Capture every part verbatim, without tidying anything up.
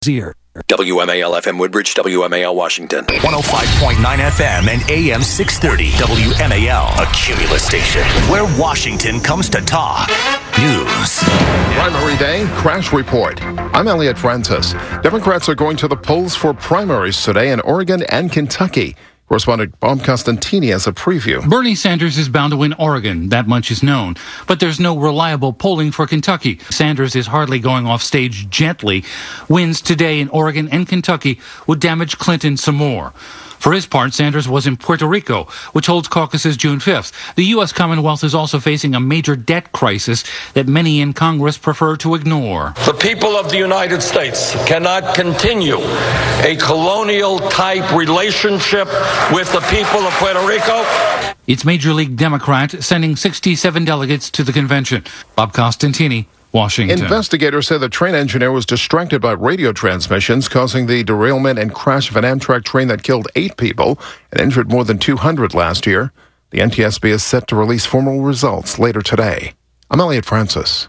Ear. W M A L F M Woodbridge, W M A L Washington. one oh five point nine F M and A M six thirty W M A L, a Cumulus station where Washington comes to talk. News. Primary day, crash report. I'm Elliot Francis. Democrats are going to the polls for primaries today in Oregon and Kentucky. Correspondent Bob Costantini has a preview. Bernie Sanders is bound to win Oregon, that much is known. But there's no reliable polling for Kentucky. Sanders is hardly going off stage gently. Wins today in Oregon and Kentucky would damage Clinton some more. For his part, Sanders was in Puerto Rico, which holds caucuses June fifth. The U S Commonwealth is also facing a major debt crisis that many in Congress prefer to ignore. The people of the United States cannot continue a colonial-type relationship with the people of Puerto Rico. It's Major League Democrat sending sixty-seven delegates to the convention. Bob Costantini, Washington. Investigators say the train engineer was distracted by radio transmissions, causing the derailment and crash of an Amtrak train that killed eight people and injured more than two hundred last year. The N T S B is set to release formal results later today. I'm Elliot Francis.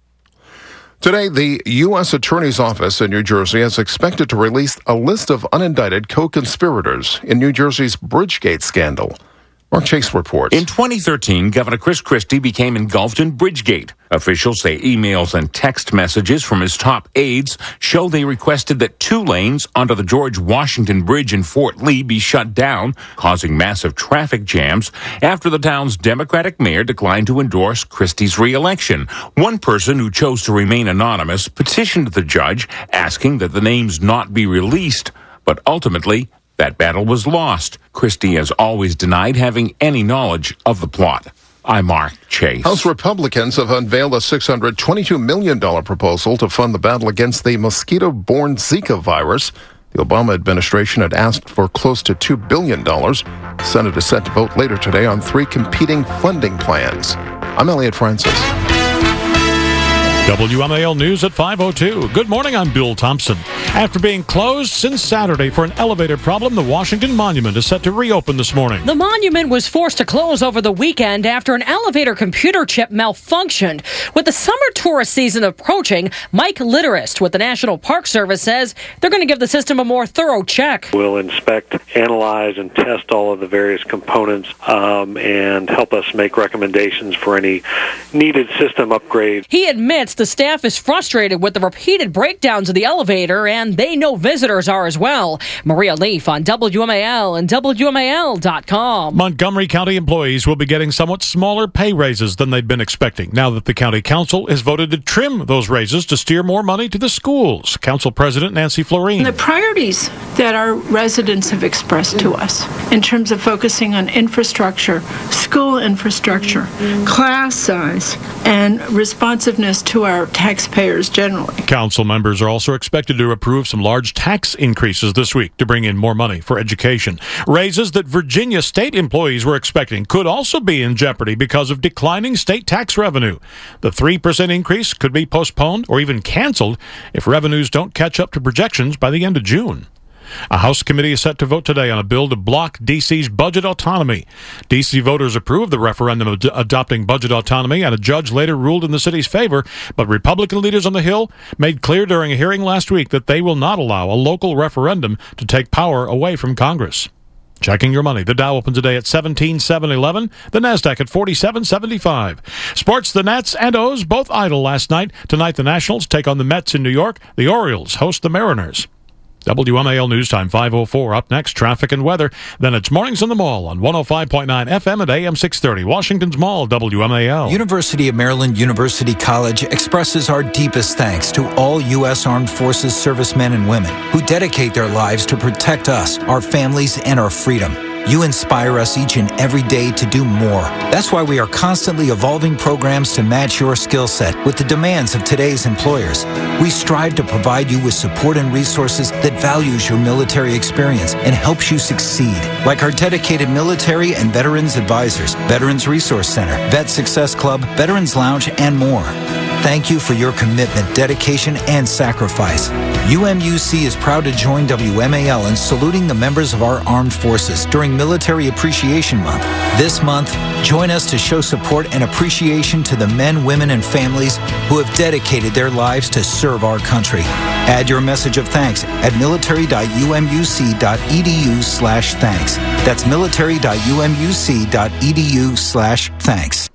Today, the U S Attorney's Office in New Jersey is expected to release a list of unindicted co-conspirators in New Jersey's Bridgegate scandal. Mark Chase reports. In twenty thirteen, Governor Chris Christie became engulfed in Bridgegate. Officials say emails and text messages from his top aides show they requested that two lanes onto the George Washington Bridge in Fort Lee be shut down, causing massive traffic jams after the town's Democratic mayor declined to endorse Christie's re-election. One person who chose to remain anonymous petitioned the judge asking that the names not be released, but ultimately that battle was lost. Christie has always denied having any knowledge of the plot. I'm Mark Chase. House Republicans have unveiled a six hundred twenty-two million dollars proposal to fund the battle against the mosquito-borne Zika virus. The Obama administration had asked for close to two billion dollars. The Senate is set to vote later today on three competing funding plans. I'm Elliot Francis. W M A L News at five oh two. Good morning, I'm Bill Thompson. After being closed since Saturday for an elevator problem, the Washington Monument is set to reopen this morning. The monument was forced to close over the weekend after an elevator computer chip malfunctioned. With the summer tourist season approaching, Mike Litterist with the National Park Service says they're going to give the system a more thorough check. We'll inspect, analyze, and test all of the various components um, and help us make recommendations for any needed system upgrades. He admits the staff is frustrated with the repeated breakdowns of the elevator, and they know visitors are as well. Maria Leaf on W M A L and W M A L dot com. Montgomery County employees will be getting somewhat smaller pay raises than they'd been expecting now that the county council has voted to trim those raises to steer more money to the schools. Council President Nancy Florine. The priorities that our residents have expressed to us in terms of focusing on infrastructure, school infrastructure, class size, and responsiveness to our taxpayers generally. Council members are also expected to approve some large tax increases this week to bring in more money for education. Raises that Virginia state employees were expecting could also be in jeopardy because of declining state tax revenue. The three percent increase could be postponed or even canceled if revenues don't catch up to projections by the end of June. A House committee is set to vote today on a bill to block D C's budget autonomy. D C voters approved the referendum ad- adopting budget autonomy, and a judge later ruled in the city's favor, but Republican leaders on the Hill made clear during a hearing last week that they will not allow a local referendum to take power away from Congress. Checking your money. The Dow opened today at seventeen seven eleven, the Nasdaq at forty-seven seventy-five. Sports, the Nats and O's both idle last night. Tonight the Nationals take on the Mets in New York. The Orioles host the Mariners. W M A L News Time five oh four. Up next, traffic and weather. Then it's Mornings in the Mall on one oh five point nine F M at A M six thirty. Washington's Mall, W M A L. University of Maryland University College expresses our deepest thanks to all U S Armed Forces servicemen and women who dedicate their lives to protect us, our families, and our freedom. You inspire us each and every day to do more. That's why we are constantly evolving programs to match your skill set with the demands of today's employers. We strive to provide you with support and resources that values your military experience and helps you succeed, like our dedicated military and veterans advisors, Veterans Resource Center, Vet Success Club, Veterans Lounge, and more. thank you for your commitment, dedication, and sacrifice. U M U C is proud to join W M A L in saluting the members of our armed forces during Military Appreciation Month. This month, join us to show support and appreciation to the men, women, and families who have dedicated their lives to serve our country. Add your message of thanks at military.umUC.edu slash thanks. That's military.umUC.edu slash thanks.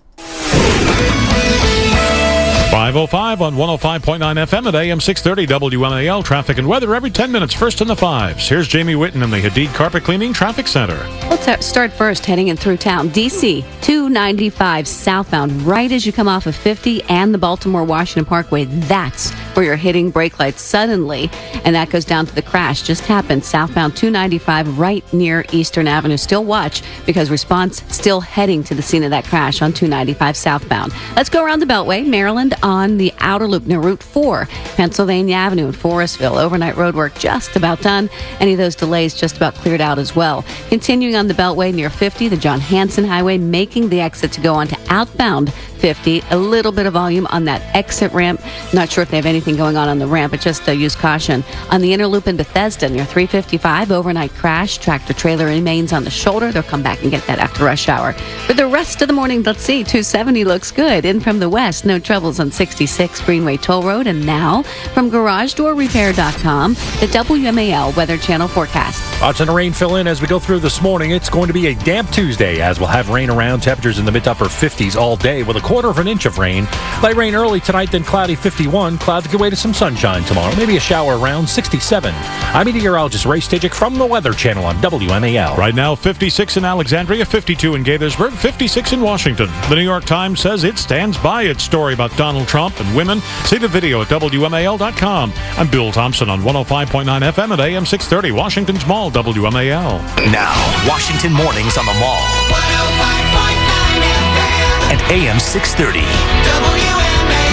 five oh five on one oh five point nine F M at A M six thirty W M A L. Traffic and weather every ten minutes, first in the fives. Here's Jamie Whitten in the Hadid Carpet Cleaning Traffic Center. Let's start first heading in through town. D C, two ninety-five southbound, right as you come off of fifty and the Baltimore-Washington Parkway. That's where you're hitting brake lights suddenly, and that goes down to the crash. Just happened southbound two ninety-five right near Eastern Avenue. Still watch because response still heading to the scene of that crash on two ninety-five southbound. Let's go around the Beltway, Maryland on the outer loop near Route four, Pennsylvania Avenue in Forestville. Overnight road work just about done. Any of those delays just about cleared out as well. Continuing on the Beltway near fifty, the John Hanson Highway, making the exit to go on to outbound fifty. A little bit of volume on that exit ramp. Not sure if they have anything going on on the ramp, but just uh, use caution. On the inner loop in Bethesda near three fifty-five, overnight crash. Tractor trailer remains on the shoulder. They'll come back and get that after rush hour. For the rest of the morning, let's see. two seventy looks good. In from the west, no troubles on sixty-six Greenway Toll Road. And now, from garage door repair dot com, the W M A L Weather Channel forecast. Lots of rain fill in as we go through this morning. It's going to be a damp Tuesday as we'll have rain around, temperatures in the mid to upper fifties all day with a quarter of an inch of rain. Light rain early tonight, then cloudy fifty-one. Clouds give way to some sunshine tomorrow. Maybe a shower around sixty-seven. I'm meteorologist Ray Stajic from the Weather Channel on W M A L. Right now, fifty-six in Alexandria, fifty-two in Gaithersburg, fifty-six in Washington. The New York Times says it stands by its story about Donald Trump and women. See the video at W M A L dot com. I'm Bill Thompson on one oh five point nine F M at A M six thirty, Washington's Mall, W M A L. Now, Washington Mornings on the Mall. one oh five point nine F M. And A M six thirty. W M A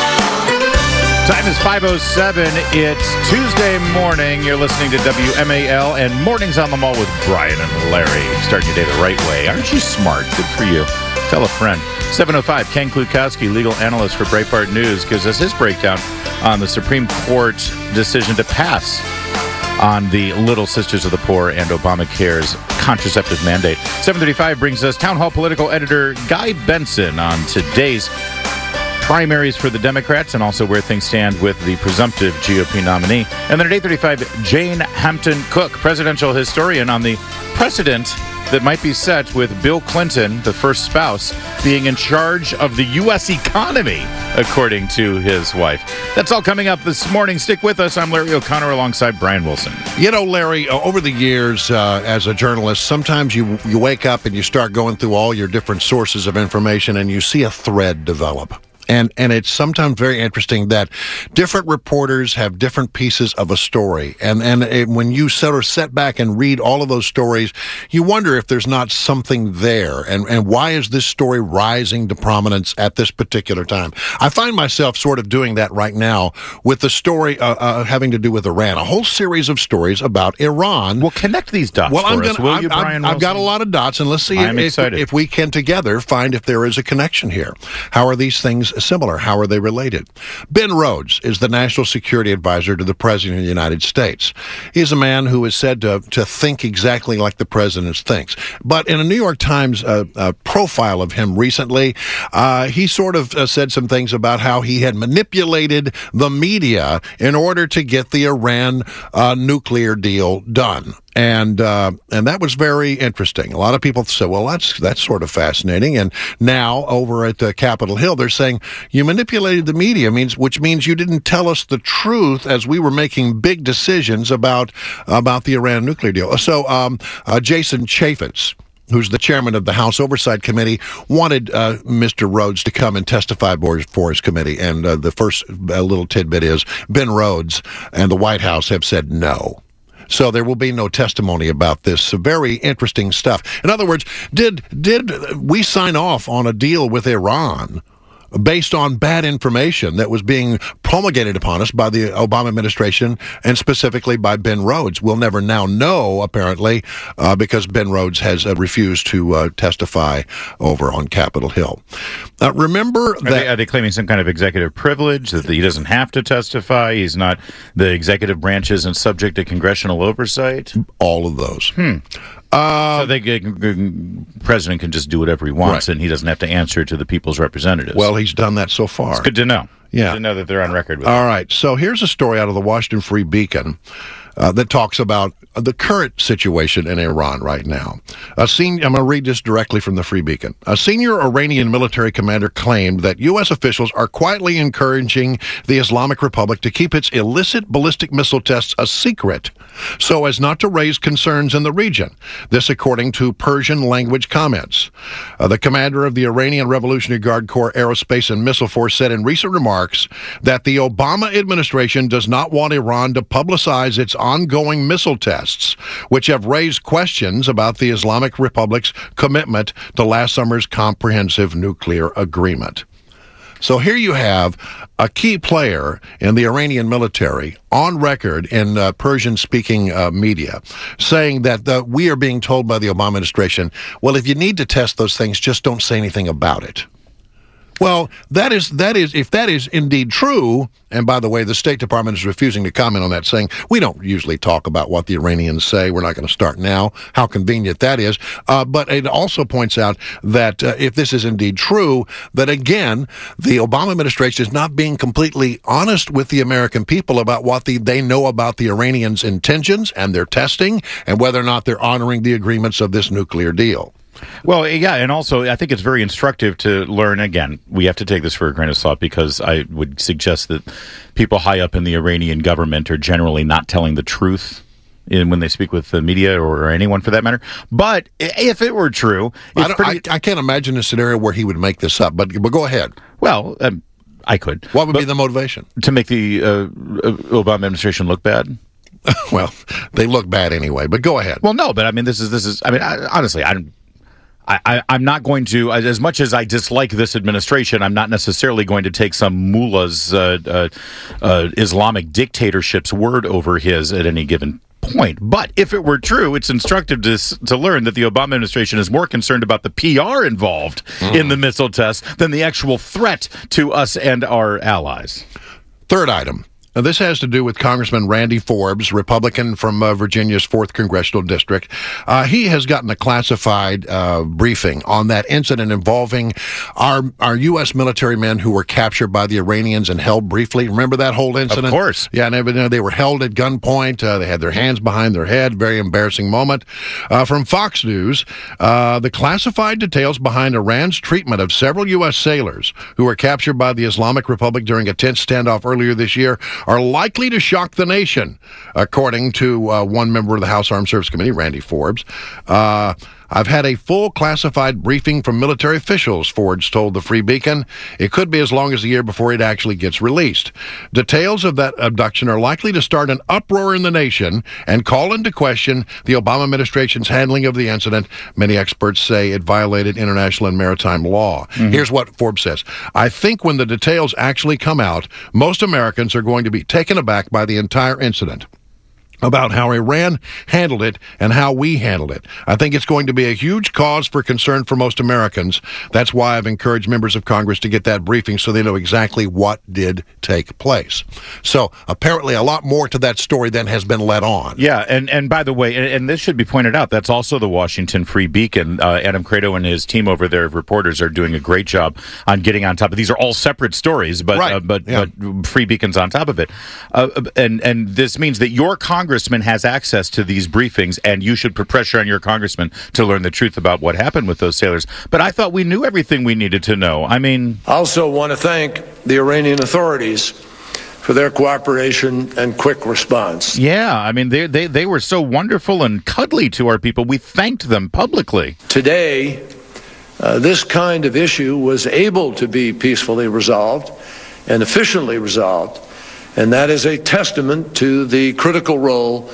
L. Time is five oh seven. It's Tuesday morning. You're listening to W M A L and Mornings on the Mall with Brian and Larry. Starting your day the right way. Aren't you smart? Good for you. Tell a friend. seven oh five, Ken Klukowski, legal analyst for Breitbart News, gives us his breakdown on the Supreme Court decision to pass on the Little Sisters of the Poor and Obamacare's contraceptive mandate. seven thirty-five brings us Town Hall political editor Guy Benson on today's primaries for the Democrats and also where things stand with the presumptive G O P nominee. And then at eight thirty-five, Jane Hampton Cook, presidential historian, on the precedent that might be set with Bill Clinton, the first spouse, being in charge of the U S economy, according to his wife. That's all coming up this morning. Stick with us. I'm Larry O'Connor alongside Brian Wilson. You know, Larry, over the years uh, as a journalist, sometimes you, you wake up and you start going through all your different sources of information and you see a thread develop. And and it's sometimes very interesting that different reporters have different pieces of a story. And and it, when you sort of sit back and read all of those stories, you wonder if there's not something there. And, and why is this story rising to prominence at this particular time? I find myself sort of doing that right now with the story uh, uh, having to do with Iran. A whole series of stories about Iran. Well, connect these dots well, for I'm us, gonna, will I'm, you, Brian I've, I've got a lot of dots, and let's see if, if we can together find if there is a connection here. How are these things similar? How are they related? Ben Rhodes is the National Security Advisor to the President of the United States. He's a man who is said to, to think exactly like the President thinks. But in a New York Times uh, uh, profile of him recently, uh, he sort of uh, said some things about how he had manipulated the media in order to get the Iran uh, nuclear deal done. And uh, and that was very interesting. A lot of people said, well, that's that's sort of fascinating. And now over at uh, Capitol Hill, they're saying you manipulated the media, means which means you didn't tell us the truth as we were making big decisions about about the Iran nuclear deal. So um, uh, Jason Chaffetz, who's the chairman of the House Oversight Committee, wanted uh, Mister Rhodes to come and testify for his committee. And uh, the first uh, little tidbit is Ben Rhodes and the White House have said no. So there will be no testimony about this. Very interesting stuff. In other words, did did we sign off on a deal with Iran based on bad information that was being promulgated upon us by the Obama administration and specifically by Ben Rhodes. We'll never now know, apparently, uh, because Ben Rhodes has uh, refused to uh, testify over on Capitol Hill. Uh, remember are that... They, are they claiming some kind of executive privilege, that he doesn't have to testify? He's not... The executive branch isn't subject to congressional oversight? All of those. Hmm. Uh, so the president can just do whatever he wants, right, and he doesn't have to answer to the people's representatives. Well, he's done that so far. It's good to know. Yeah. Good to know that they're on record with it. All right. So here's a story out of the Washington Free Beacon uh, that talks about the current situation in Iran right now. A senior, I'm going to read this directly from the Free Beacon. A senior Iranian military commander claimed that U S officials are quietly encouraging the Islamic Republic to keep its illicit ballistic missile tests a secret so as not to raise concerns in the region. This according to Persian language comments. Uh, the commander of the Iranian Revolutionary Guard Corps Aerospace and Missile Force said in recent remarks that the Obama administration does not want Iran to publicize its ongoing missile tests, which have raised questions about the Islamic Republic's commitment to last summer's comprehensive nuclear agreement. So here you have a key player in the Iranian military on record in uh, Persian-speaking uh, media saying that uh, we are being told by the Obama administration, well, if you need to test those things, just don't say anything about it. Well, that is, that is, if that is indeed true, and by the way, the State Department is refusing to comment on that, saying, we don't usually talk about what the Iranians say, we're not going to start now, how convenient that is. Uh, but it also points out that uh, if this is indeed true, that again, the Obama administration is not being completely honest with the American people about what the, they know about the Iranians' intentions and their testing, and whether or not they're honoring the agreements of this nuclear deal. Well, yeah, and also I think it's very instructive to learn, again, we have to take this for a grain of salt because I would suggest that people high up in the Iranian government are generally not telling the truth in, when they speak with the media or anyone for that matter. But if it were true... It's I, pretty... I, I can't imagine a scenario where he would make this up, but, but go ahead. Well... Um, I could. What would but be the motivation? To make the uh, Obama administration look bad? Well, they look bad anyway, but go ahead. Well, no, but I mean, this is, this is, I mean, I, honestly, I don't... I, I, I'm not going to, as much as I dislike this administration, I'm not necessarily going to take some mullah's uh, uh, uh, Islamic dictatorship's word over his at any given point. But if it were true, it's instructive to, to learn that the Obama administration is more concerned about the P R involved mm. in the missile tests than the actual threat to us and our allies. Third item. Now, this has to do with Congressman Randy Forbes, Republican from uh, Virginia's fourth Congressional District. Uh, he has gotten a classified uh, briefing on that incident involving our our U S military men who were captured by the Iranians and held briefly. Remember that whole incident? Of course. Yeah, and they were held at gunpoint. Uh, they had their hands behind their head. Very embarrassing moment. Uh, from Fox News, uh, the classified details behind Iran's treatment of several U S sailors who were captured by the Islamic Republic during a tense standoff earlier this year are likely to shock the nation, according to uh, one member of the House Armed Services Committee, Randy Forbes. Uh, I've had a full classified briefing from military officials, Forbes told the Free Beacon. It could be as long as a year before it actually gets released. Details of that abduction are likely to start an uproar in the nation and call into question the Obama administration's handling of the incident. Many experts say it violated international and maritime law. Mm-hmm. Here's what Forbes says. I think when the details actually come out, most Americans are going to be taken aback by the entire incident, about how Iran handled it and how we handled it. I think it's going to be a huge cause for concern for most Americans. That's why I've encouraged members of Congress to get that briefing so they know exactly what did take place. So apparently a lot more to that story than has been let on. Yeah, and, and by the way, and, and this should be pointed out, that's also the Washington Free Beacon. Uh, Adam Credo and his team over there of reporters are doing a great job on getting on top of these. Are all separate stories, but right. uh, but, yeah. but Free Beacon's on top of it. Uh, and, and this means that your Congress Congressman has access to these briefings, and you should put pressure on your congressman to learn the truth about what happened with those sailors. But I thought we knew everything we needed to know. I mean... I also want to thank the Iranian authorities for their cooperation and quick response. Yeah, I mean, they, they, they were so wonderful and cuddly to our people. We thanked them publicly. Today, uh, this kind of issue was able to be peacefully resolved and efficiently resolved. And that is a testament to the critical role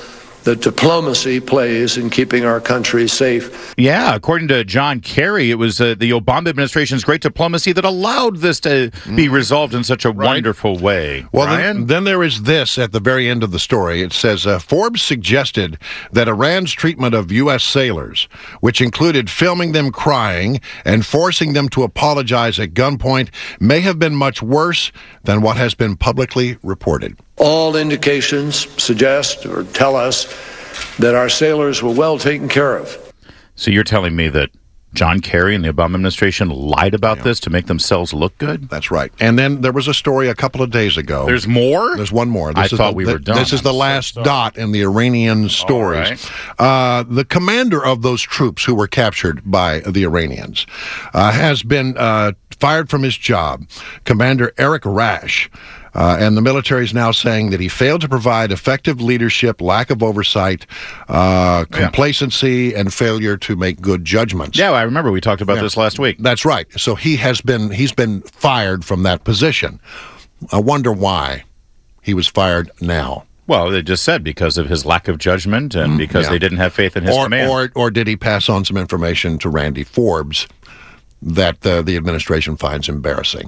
that diplomacy plays in keeping our country safe. Yeah, according to John Kerry, it was uh, the Obama administration's great diplomacy that allowed this to be resolved in such a right. wonderful way. Well, then, then there is this at the very end of the story. It says, uh, Forbes suggested that Iran's treatment of U S sailors, which included filming them crying and forcing them to apologize at gunpoint, may have been much worse than what has been publicly reported. All indications suggest or tell us that our sailors were well taken care of. So you're telling me that John Kerry and the Obama administration lied about yeah. this to make themselves look good? That's right. And then there was a story a couple of days ago. There's more? There's one more. This I is thought the, we were done. This is the I'm last so dot in the Iranian stories. Right. Uh, the commander of those troops who were captured by the Iranians uh, has been uh, fired from his job. Commander Eric Rash. Uh, and the military is now saying that he failed to provide effective leadership, lack of oversight, uh, complacency, yeah. and failure to make good judgments. Yeah, I remember we talked about yeah. this last week. That's right. So he has been he's been fired from that position. I wonder why he was fired now. Well, they just said because of his lack of judgment and because yeah. they didn't have faith in his or, command. Or, or did he pass on some information to Randy Forbes that uh, the administration finds embarrassing?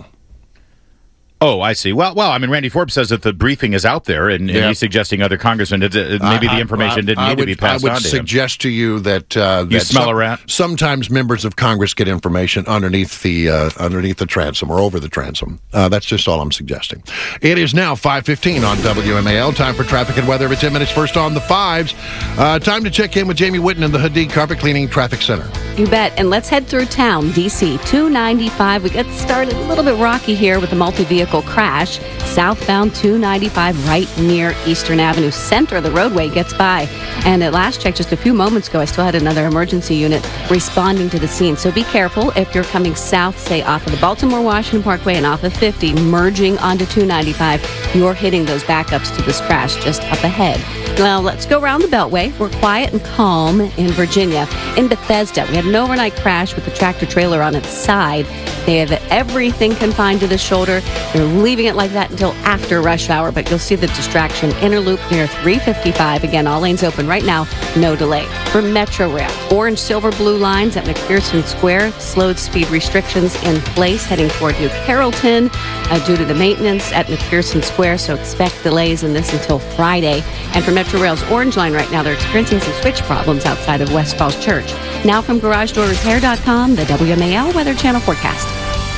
Oh, I see. Well, well, I mean, Randy Forbes says that the briefing is out there, and, and yeah. he's suggesting other congressmen that uh, maybe I, the information I, didn't I need would, to be passed on to him. I would suggest to you that uh, you that smell some, a rat. Sometimes members of Congress get information underneath the uh, underneath the transom or over the transom. Uh, that's just all I'm suggesting. It is now five fifteen on W M A L. Time for traffic and weather. It's ten minutes first on the fives. Uh, time to check in with Jamie Whitten in the Hadid Carpet Cleaning Traffic Center. You bet. And let's head through town. D C two ninety-five. We got started a little bit rocky here with a multi-vehicle crash. Southbound two ninety-five right near Eastern Avenue. Center of the roadway gets by. And at last check, just a few moments ago, I still had another emergency unit responding to the scene. So be careful if you're coming south, say off of the Baltimore-Washington Parkway and off of fifty, merging onto two ninety-five. You're hitting those backups to this crash just up ahead. Now, let's go around the Beltway. We're quiet and calm in Virginia. In Bethesda, we had an overnight crash with the tractor-trailer on its side. They have everything confined to the shoulder. They're leaving it like that until after rush hour, but you'll see the distraction. Interloop near three fifty-five. Again, all lanes open right now. No delay. For Metro Rail, orange, silver, blue lines at McPherson Square. Slowed speed restrictions in place heading toward New Carrollton uh, due to the maintenance at McPherson Square, so expect delays in this until Friday. And for Metro Rail's orange line right now, they're experiencing some switch problems outside of West Falls Church. Now from Garage Door Repair dot com, the W M A L Weather Channel forecast.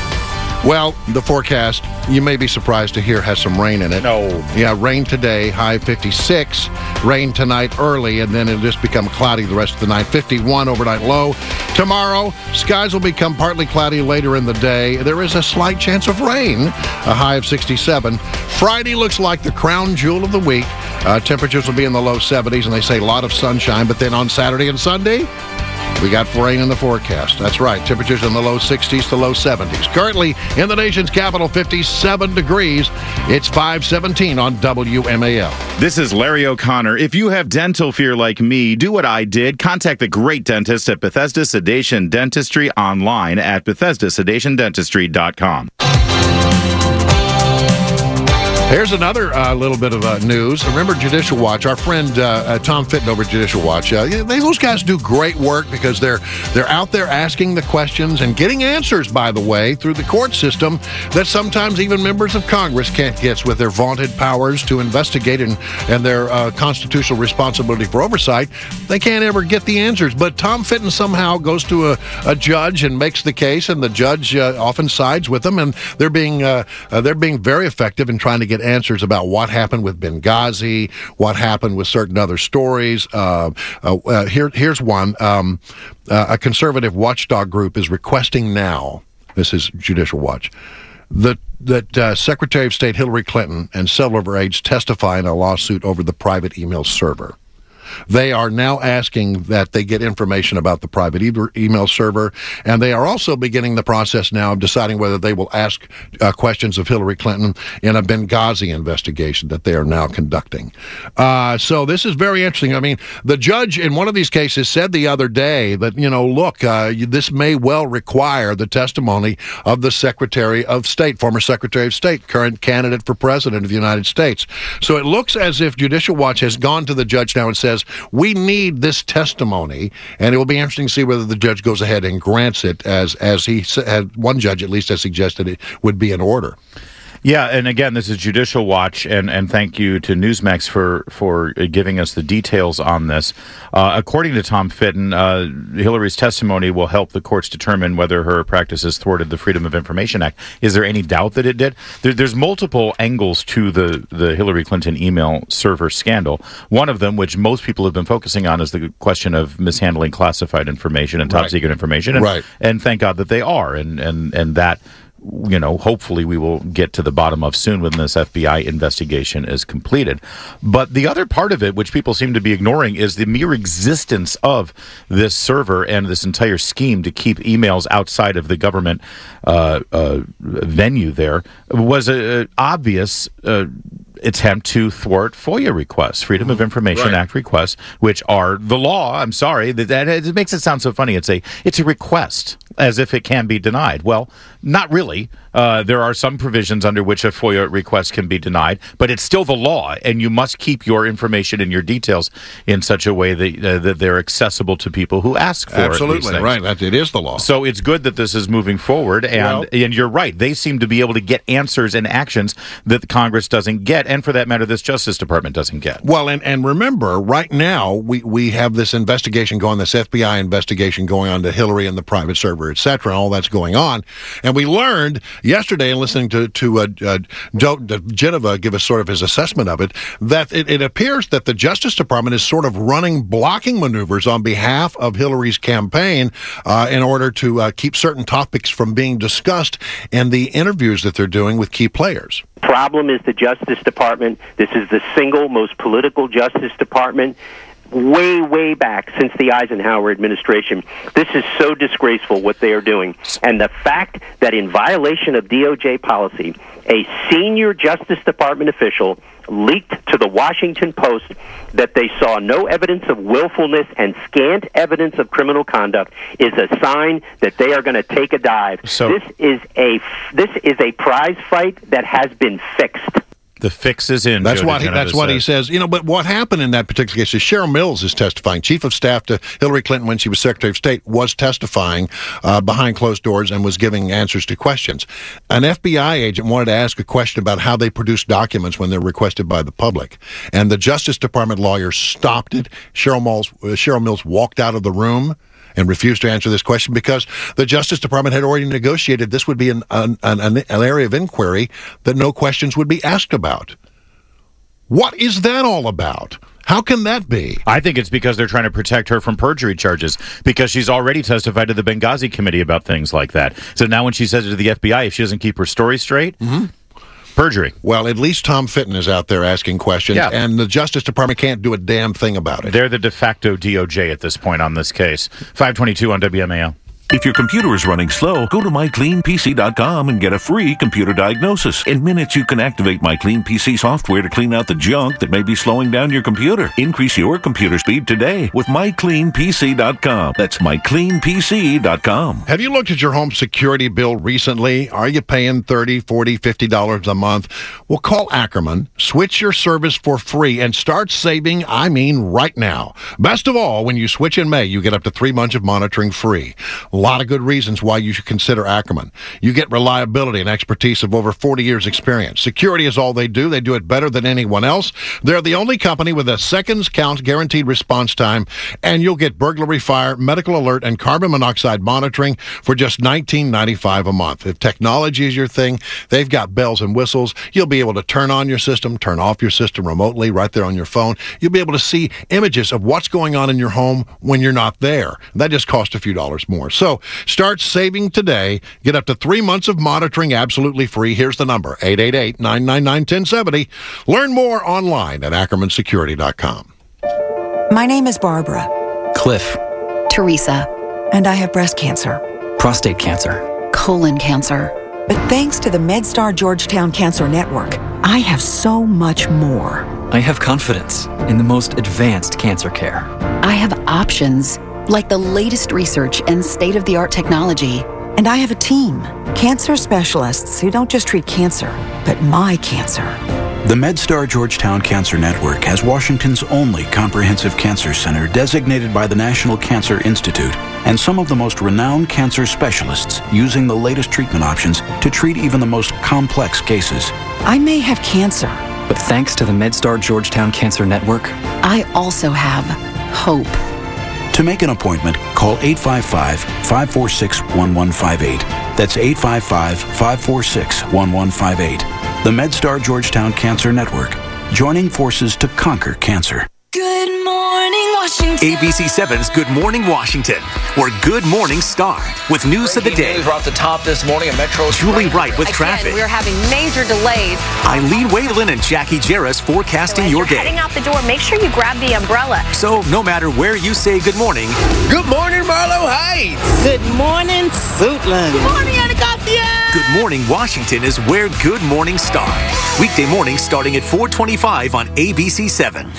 Well, the forecast, you may be surprised to hear, has some rain in it. No. Yeah, rain today, high fifty-six. Rain tonight early, and then it'll just become cloudy the rest of the night. fifty-one overnight low. Tomorrow, skies will become partly cloudy later in the day. There is a slight chance of rain, a high of sixty-seven. Friday looks like the crown jewel of the week. Uh, temperatures will be in the low seventies, and they say a lot of sunshine. But then on Saturday and Sunday, we got rain in the forecast. That's right. Temperatures in the low sixties to low seventies. Currently in the nation's capital, fifty-seven degrees. It's five seventeen on W M A L. This is Larry O'Connor. If you have dental fear like me, do what I did. Contact the great dentist at Bethesda Sedation Dentistry online at Bethesda Sedation Dentistry dot com. Here's another uh, little bit of uh, news. Remember Judicial Watch, our friend uh, uh, Tom Fitton over at Judicial Watch. Uh, they, those guys do great work because they're they're out there asking the questions and getting answers, by the way, through the court system that sometimes even members of Congress can't get with their vaunted powers to investigate and, and their uh, constitutional responsibility for oversight. They can't ever get the answers. But Tom Fitton somehow goes to a, a judge and makes the case, and the judge uh, often sides with them, and they're being uh, uh, they're being very effective in trying to get answers about what happened with Benghazi, what happened with certain other stories. Uh, uh, uh, here, here's one. Um, uh, a conservative watchdog group is requesting now, this is Judicial Watch, that, that uh, Secretary of State Hillary Clinton and several of her aides testify in a lawsuit over the private email server. They are now asking that they get information about the private e- email server, and they are also beginning the process now of deciding whether they will ask uh, questions of Hillary Clinton in a Benghazi investigation that they are now conducting. Uh, so this is very interesting. I mean, the judge in one of these cases said the other day that, you know, look, uh, this may well require the testimony of the Secretary of State, former Secretary of State, current candidate for President of the United States. So it looks as if Judicial Watch has gone to the judge now and says, says, we need this testimony, and it will be interesting to see whether the judge goes ahead and grants it, as, as he had, one judge at least has suggested it would be in order. Yeah, and again, this is Judicial Watch, and, and thank you to Newsmax for, for giving us the details on this. Uh, according to Tom Fitton, uh, Hillary's testimony will help the courts determine whether her practices thwarted the Freedom of Information Act. Is there any doubt that it did? There, there's multiple angles to the, the Hillary Clinton email server scandal. One of them, which most people have been focusing on, is the question of mishandling classified information and top Right. secret information. And, Right. and thank God that they are, and, and, and that... you know, hopefully we will get to the bottom of soon when this F B I investigation is completed. But the other part of it, which people seem to be ignoring, is the mere existence of this server and this entire scheme to keep emails outside of the government uh, uh, venue there was an obvious uh, attempt to thwart FOIA requests, Freedom of Information Right. Act requests, which are the law. I'm sorry, that, that it makes it sound so funny. It's a it's a request, as if it can be denied. Well, not really. Uh, there are some provisions under which a FOIA request can be denied, but it's still the law, and you must keep your information and your details in such a way that, uh, that they're accessible to people who ask for it. Absolutely, right. That, it is the law. So it's good that this is moving forward, and, Well- and you're right. They seem to be able to get answers and actions that Congress doesn't get, and for that matter, this Justice Department doesn't get. Well, and, and remember, right now, we, we have this investigation going, this F B I investigation going on to Hillary and the private server, et cetera, and all that's going on. And we learned yesterday, in listening to, to uh, uh, Joe, uh, Geneva give us sort of his assessment of it, that it, it appears that the Justice Department is sort of running blocking maneuvers on behalf of Hillary's campaign uh, in order to uh, keep certain topics from being discussed in the interviews that they're doing with key players. Problem is the Justice Department. This is the single most political Justice Department way, way back since the Eisenhower administration. This is so disgraceful what they are doing. And the fact that in violation of D O J policy, a senior Justice Department official leaked to the Washington Post that they saw no evidence of willfulness and scant evidence of criminal conduct is a sign that they are going to take a dive. So- this is a this is a prize fight that has been fixed. The fix is in. That's Joe what he, DeGeneres that's what he says. says. You know, but what happened in that particular case is Cheryl Mills is testifying. Chief of Staff to Hillary Clinton when she was Secretary of State was testifying uh, behind closed doors and was giving answers to questions. An F B I agent wanted to ask a question about how they produce documents when they're requested by the public, and the Justice Department lawyer stopped it. Cheryl Mills, uh, Cheryl Mills walked out of the room and refused to answer this question because the Justice Department had already negotiated this would be an, an, an, an area of inquiry that no questions would be asked about. What is that all about? How can that be? I think it's because they're trying to protect her from perjury charges, because she's already testified to the Benghazi committee about things like that. So now when she says it to the F B I, if she doesn't keep her story straight, mm-hmm. perjury. Well, at least Tom Fitton is out there asking questions, Yeah. and the Justice Department can't do a damn thing about it. They're the de facto D O J at this point on this case. five twenty-two on W M A L. If your computer is running slow, go to my clean P C dot com and get a free computer diagnosis. In minutes, you can activate MyCleanPC software to clean out the junk that may be slowing down your computer. Increase your computer speed today with my clean P C dot com. That's my clean P C dot com. Have you looked at your home security bill recently? Are you paying thirty dollars, forty dollars, fifty dollars a month? Well, call Ackerman, switch your service for free, and start saving, I mean, right now. Best of all, when you switch in May, you get up to three months of monitoring free. A lot of good reasons why you should consider Ackerman. You get reliability and expertise of over forty years experience. Security is all they do. They do it better than anyone else. They're the only company with a seconds count guaranteed response time, and you'll get burglary, fire, medical alert, and carbon monoxide monitoring for just nineteen ninety-five a month. If technology is your thing, they've got bells and whistles. You'll be able to turn on your system, turn off your system remotely right there on your phone. You'll be able to see images of what's going on in your home when you're not there. That just costs a few dollars more. So start saving today. Get up to three months of monitoring absolutely free. Here's the number, eight eight eight, nine nine nine, one zero seven zero. Learn more online at ackerman security dot com. My name is Barbara. Cliff. Teresa. And I have breast cancer. Prostate cancer. Colon cancer. But thanks to the MedStar Georgetown Cancer Network, I have so much more. I have confidence in the most advanced cancer care. I have options, like the latest research and state-of-the-art technology. And I have a team, cancer specialists who don't just treat cancer, but my cancer. The MedStar Georgetown Cancer Network has Washington's only comprehensive cancer center designated by the National Cancer Institute and some of the most renowned cancer specialists using the latest treatment options to treat even the most complex cases. I may have cancer, but thanks to the MedStar Georgetown Cancer Network, I also have hope. To make an appointment, call eight five five, five four six, one one five eight. That's eight five five, five four six, one one five eight. The MedStar Georgetown Cancer Network, joining forces to conquer cancer. Good morning, Washington. A B C seven's Good Morning Washington, where Good Morning start with news of the day. News, we're off the top this morning at Metro. Julie Wright with Again, traffic. We're having major delays. Eileen Whalen and Jackie Jarris forecasting so your you're day. Heading out the door, make sure you grab the umbrella. So no matter where you say good morning. Good morning, Marlow Heights. Good morning, Suitland. Good morning, Anacostia. Good Morning Washington is where Good Morning starts. Weekday mornings starting at four twenty-five on A B C seven.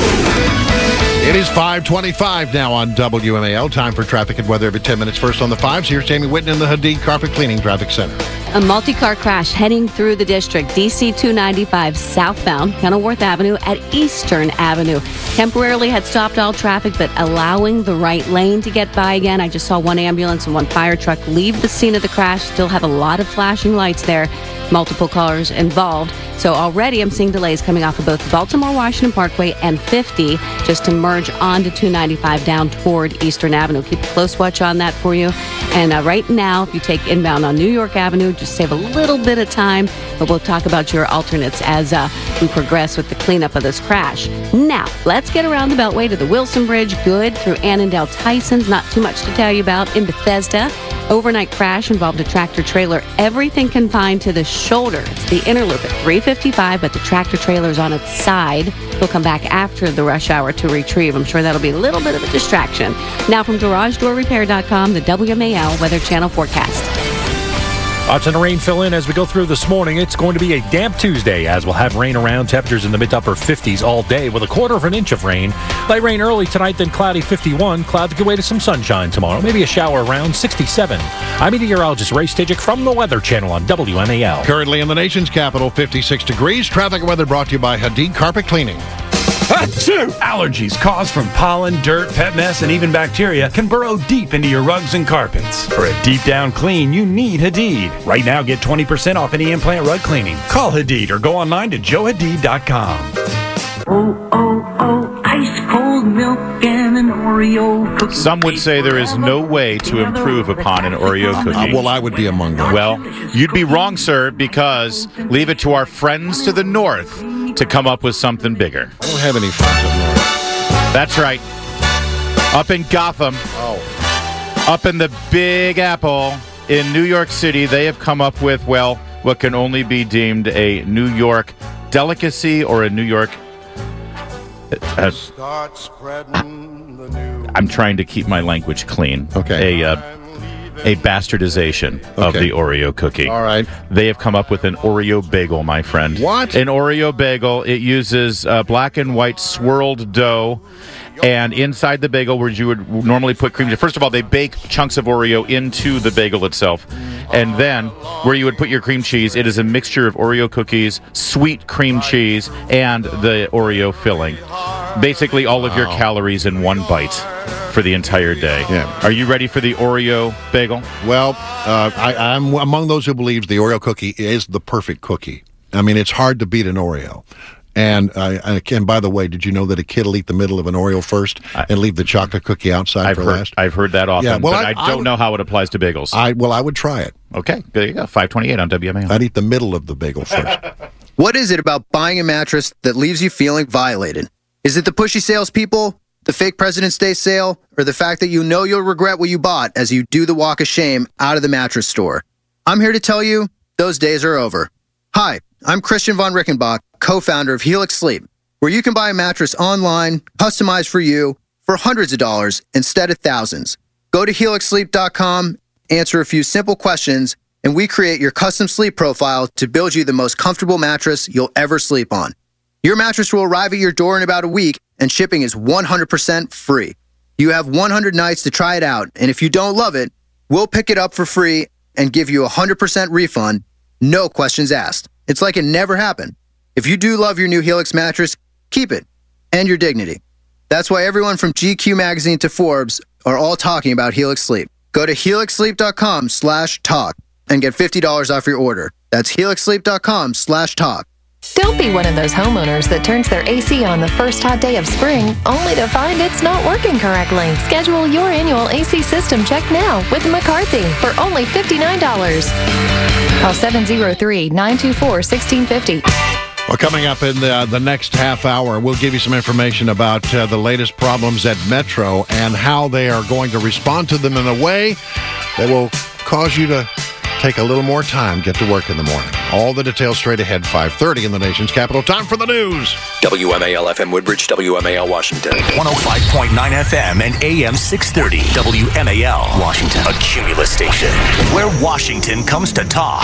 It is five twenty-five now on W M A L. Time for traffic and weather every ten minutes. First on the fives, here's Jamie Whitten in the Hadid Carpet Cleaning Traffic Center. A multi-car crash heading through the district, D C two ninety-five southbound, Kenilworth Avenue at Eastern Avenue. Temporarily had stopped all traffic, but allowing the right lane to get by again. I just saw one ambulance and one fire truck leave the scene of the crash. Still have a lot of flashing lights there. Multiple cars involved. So already I'm seeing delays coming off of both Baltimore-Washington Parkway and fifty just to merge onto two ninety-five down toward Eastern Avenue. Keep a close watch on that for you. And uh, right now, if you take inbound on New York Avenue, just save a little bit of time. But we'll talk about your alternates as uh, we progress with the cleanup of this crash. Now, let's get around the Beltway to the Wilson Bridge. Good through Annandale Tyson's. Not too much to tell you about in Bethesda. Overnight crash involved a tractor trailer. Everything confined to the shoulder. It's the inner loop at three fifty-five, but the tractor trailer's on its side. We'll come back after the rush hour to retrieve. I'm sure that'll be a little bit of a distraction. Now from Garage Door Repair dot com, the W M A L Weather Channel forecast. Lots of rain fill in as we go through this morning. It's going to be a damp Tuesday as we'll have rain around, temperatures in the mid to upper fifties all day with a quarter of an inch of rain. Light rain early tonight, then cloudy fifty-one. Clouds give way to some sunshine tomorrow. Maybe a shower around sixty-seven. I'm meteorologist Ray Stijik from the Weather Channel on W M A L. Currently in the nation's capital, fifty-six degrees. Traffic and weather brought to you by Hadid Carpet Cleaning. Allergies caused from pollen, dirt, pet mess, and even bacteria can burrow deep into your rugs and carpets. For a deep down clean, you need Hadid. Right now, get twenty percent off any implant rug cleaning. Call Hadid or go online to joe hadid dot com. Oh, oh, oh, ice cold milk and an Oreo cookie. Some would say there is no way to improve upon an Oreo cookie. Uh, well, I would be among them. Well, you'd be wrong, sir, because leave it to our friends to the north to come up with something bigger. I don't have any friends up north. That's right. Up in Gotham, oh. up in the Big Apple in New York City, they have come up with, well, what can only be deemed a New York delicacy or a New York... Uh, I'm trying to keep my language clean. Okay. A, uh, a bastardization okay. of the Oreo cookie. All right. They have come up with an Oreo bagel, my friend. What? An Oreo bagel. It uses uh, black and white swirled dough. And inside the bagel, where you would normally put cream cheese, first of all, they bake chunks of Oreo into the bagel itself. And then, where you would put your cream cheese, it is a mixture of Oreo cookies, sweet cream cheese, and the Oreo filling. Basically, all of your calories in one bite for the entire day. Yeah. Are you ready for the Oreo bagel? Well, uh, I, I'm among those who believes the Oreo cookie is the perfect cookie. I mean, it's hard to beat an Oreo. And, uh, and by the way, did you know that a kid will eat the middle of an Oreo first and leave the chocolate cookie outside I've for heard, last? I've heard that often, yeah, well, but I, I, I don't I would, know how it applies to bagels. I Well, I would try it. Okay, there you go. five twenty-eight on W M A L. I'd eat the middle of the bagel first. What is it about buying a mattress that leaves you feeling violated? Is it the pushy salespeople, the fake President's Day sale, or the fact that you know you'll regret what you bought as you do the walk of shame out of the mattress store? I'm here to tell you, those days are over. Hi, I'm Christian von Rickenbach, co-founder of Helix Sleep, where you can buy a mattress online, customized for you, for hundreds of dollars instead of thousands. Go to helix sleep dot com, answer a few simple questions, and we create your custom sleep profile to build you the most comfortable mattress you'll ever sleep on. Your mattress will arrive at your door in about a week, and shipping is one hundred percent free. You have one hundred nights to try it out, and if you don't love it, we'll pick it up for free and give you a one hundred percent refund, no questions asked. It's like it never happened. If you do love your new Helix mattress, keep it. And your dignity. That's why everyone from G Q Magazine to Forbes are all talking about Helix Sleep. Go to helix sleep dot com slash talk and get fifty dollars off your order. That's helix sleep dot com slash talk. Don't be one of those homeowners that turns their A C on the first hot day of spring, only to find it's not working correctly. Schedule your annual A C system check now with McCarthy for only fifty-nine dollars. Call seven oh three, nine two four, one six five oh. Well, coming up in the, the next half hour, we'll give you some information about uh, the latest problems at Metro and how they are going to respond to them in a way that will cause you to take a little more time, get to work in the morning. All the details straight ahead, five thirty in the nation's capital. Time for the news. W M A L F M Woodbridge, W M A L Washington. one oh five point nine F M and A M six thirty. W M A L Washington. A Cumulus station where Washington comes to talk.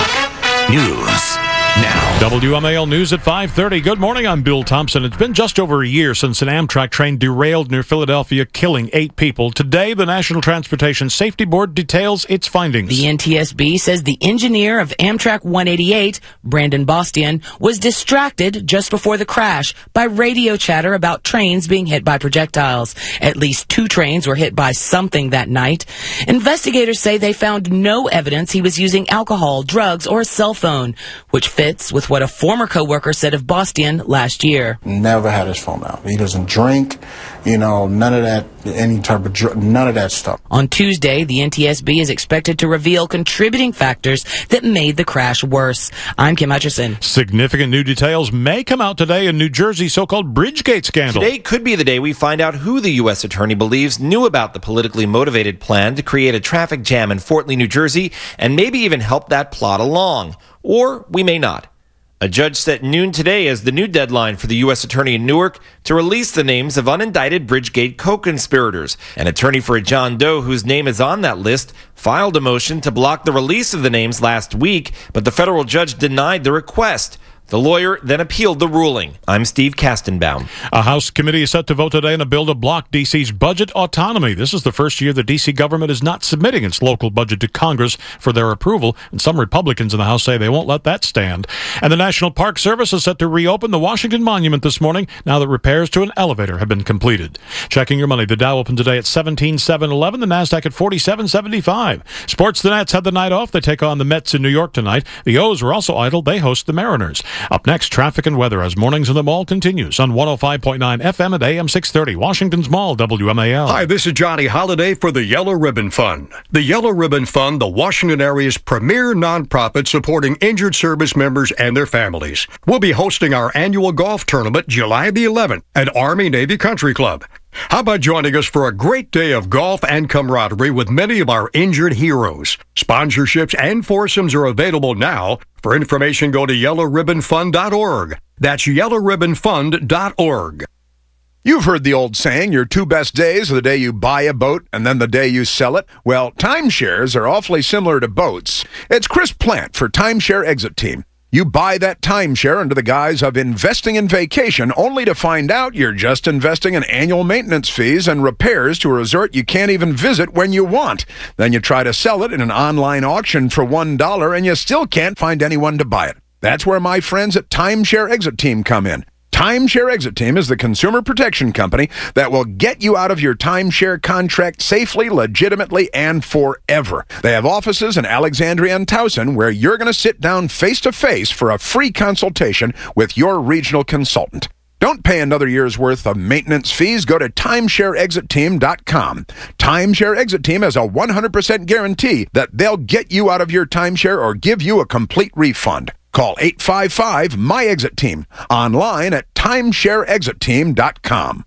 News now. W M A L News at five thirty. Good morning, I'm Bill Thompson. It's been just over a year since an Amtrak train derailed near Philadelphia, killing eight people. Today, the National Transportation Safety Board details its findings. The N T S B says the engineer of Amtrak one eighty-eight, Brandon Bastian, was distracted just before the crash by radio chatter about trains being hit by projectiles. At least two trains were hit by something that night. Investigators say they found no evidence he was using alcohol, drugs, or a cell phone, which fits with what a former co-worker said of Bastian last year. Never had his phone out. He doesn't drink, you know, none of that, any type of dr- none of that stuff. On Tuesday, the N T S B is expected to reveal contributing factors that made the crash worse. I'm Kim Hutcherson. Significant new details may come out today in New Jersey's so-called Bridgegate scandal. Today could be the day we find out who the U S attorney believes knew about the politically motivated plan to create a traffic jam in Fort Lee, New Jersey, and maybe even help that plot along. Or we may not. A judge set noon today as the new deadline for the U S attorney in Newark to release the names of unindicted Bridgegate co-conspirators. An attorney for a John Doe whose name is on that list filed a motion to block the release of the names last week, but the federal judge denied the request. The lawyer then appealed the ruling. I'm Steve Kastenbaum. A House committee is set to vote today on a bill to block D C's budget autonomy. This is the first year the D C government is not submitting its local budget to Congress for their approval, and some Republicans in the House say they won't let that stand. And the National Park Service is set to reopen the Washington Monument this morning now that repairs to an elevator have been completed. Checking your money, the Dow opened today at seventeen seven eleven, the NASDAQ at forty-seven seventy-five. Sports, the Nats had the night off. They take on the Mets in New York tonight. The O's were also idle. They host the Mariners. Up next, traffic and weather as Mornings in the Mall continues on one oh five point nine F M and A M six thirty. Washington's Mall, W M A L. Hi, this is Johnny Holiday for the Yellow Ribbon Fund. The Yellow Ribbon Fund, the Washington area's premier nonprofit supporting injured service members and their families. We'll be hosting our annual golf tournament July the eleventh at Army-Navy Country Club. How about joining us for a great day of golf and camaraderie with many of our injured heroes? Sponsorships and foursomes are available now. For information, go to yellow ribbon fund dot org. That's yellow ribbon fund dot org. You've heard the old saying, your two best days are the day you buy a boat and then the day you sell it. Well, timeshares are awfully similar to boats. It's Chris Plant for Timeshare Exit Team. You buy that timeshare under the guise of investing in vacation, only to find out you're just investing in annual maintenance fees and repairs to a resort you can't even visit when you want. Then you try to sell it in an online auction for one dollar and you still can't find anyone to buy it. That's where my friends at Timeshare Exit Team come in. Timeshare Exit Team is the consumer protection company that will get you out of your timeshare contract safely, legitimately, and forever. They have offices in Alexandria and Towson where you're going to sit down face-to-face for a free consultation with your regional consultant. Don't pay another year's worth of maintenance fees. Go to timeshare exit team dot com. Timeshare Exit Team has a one hundred percent guarantee that they'll get you out of your timeshare or give you a complete refund. Call eight five five, M Y exit team. Online at timeshare exit team dot com.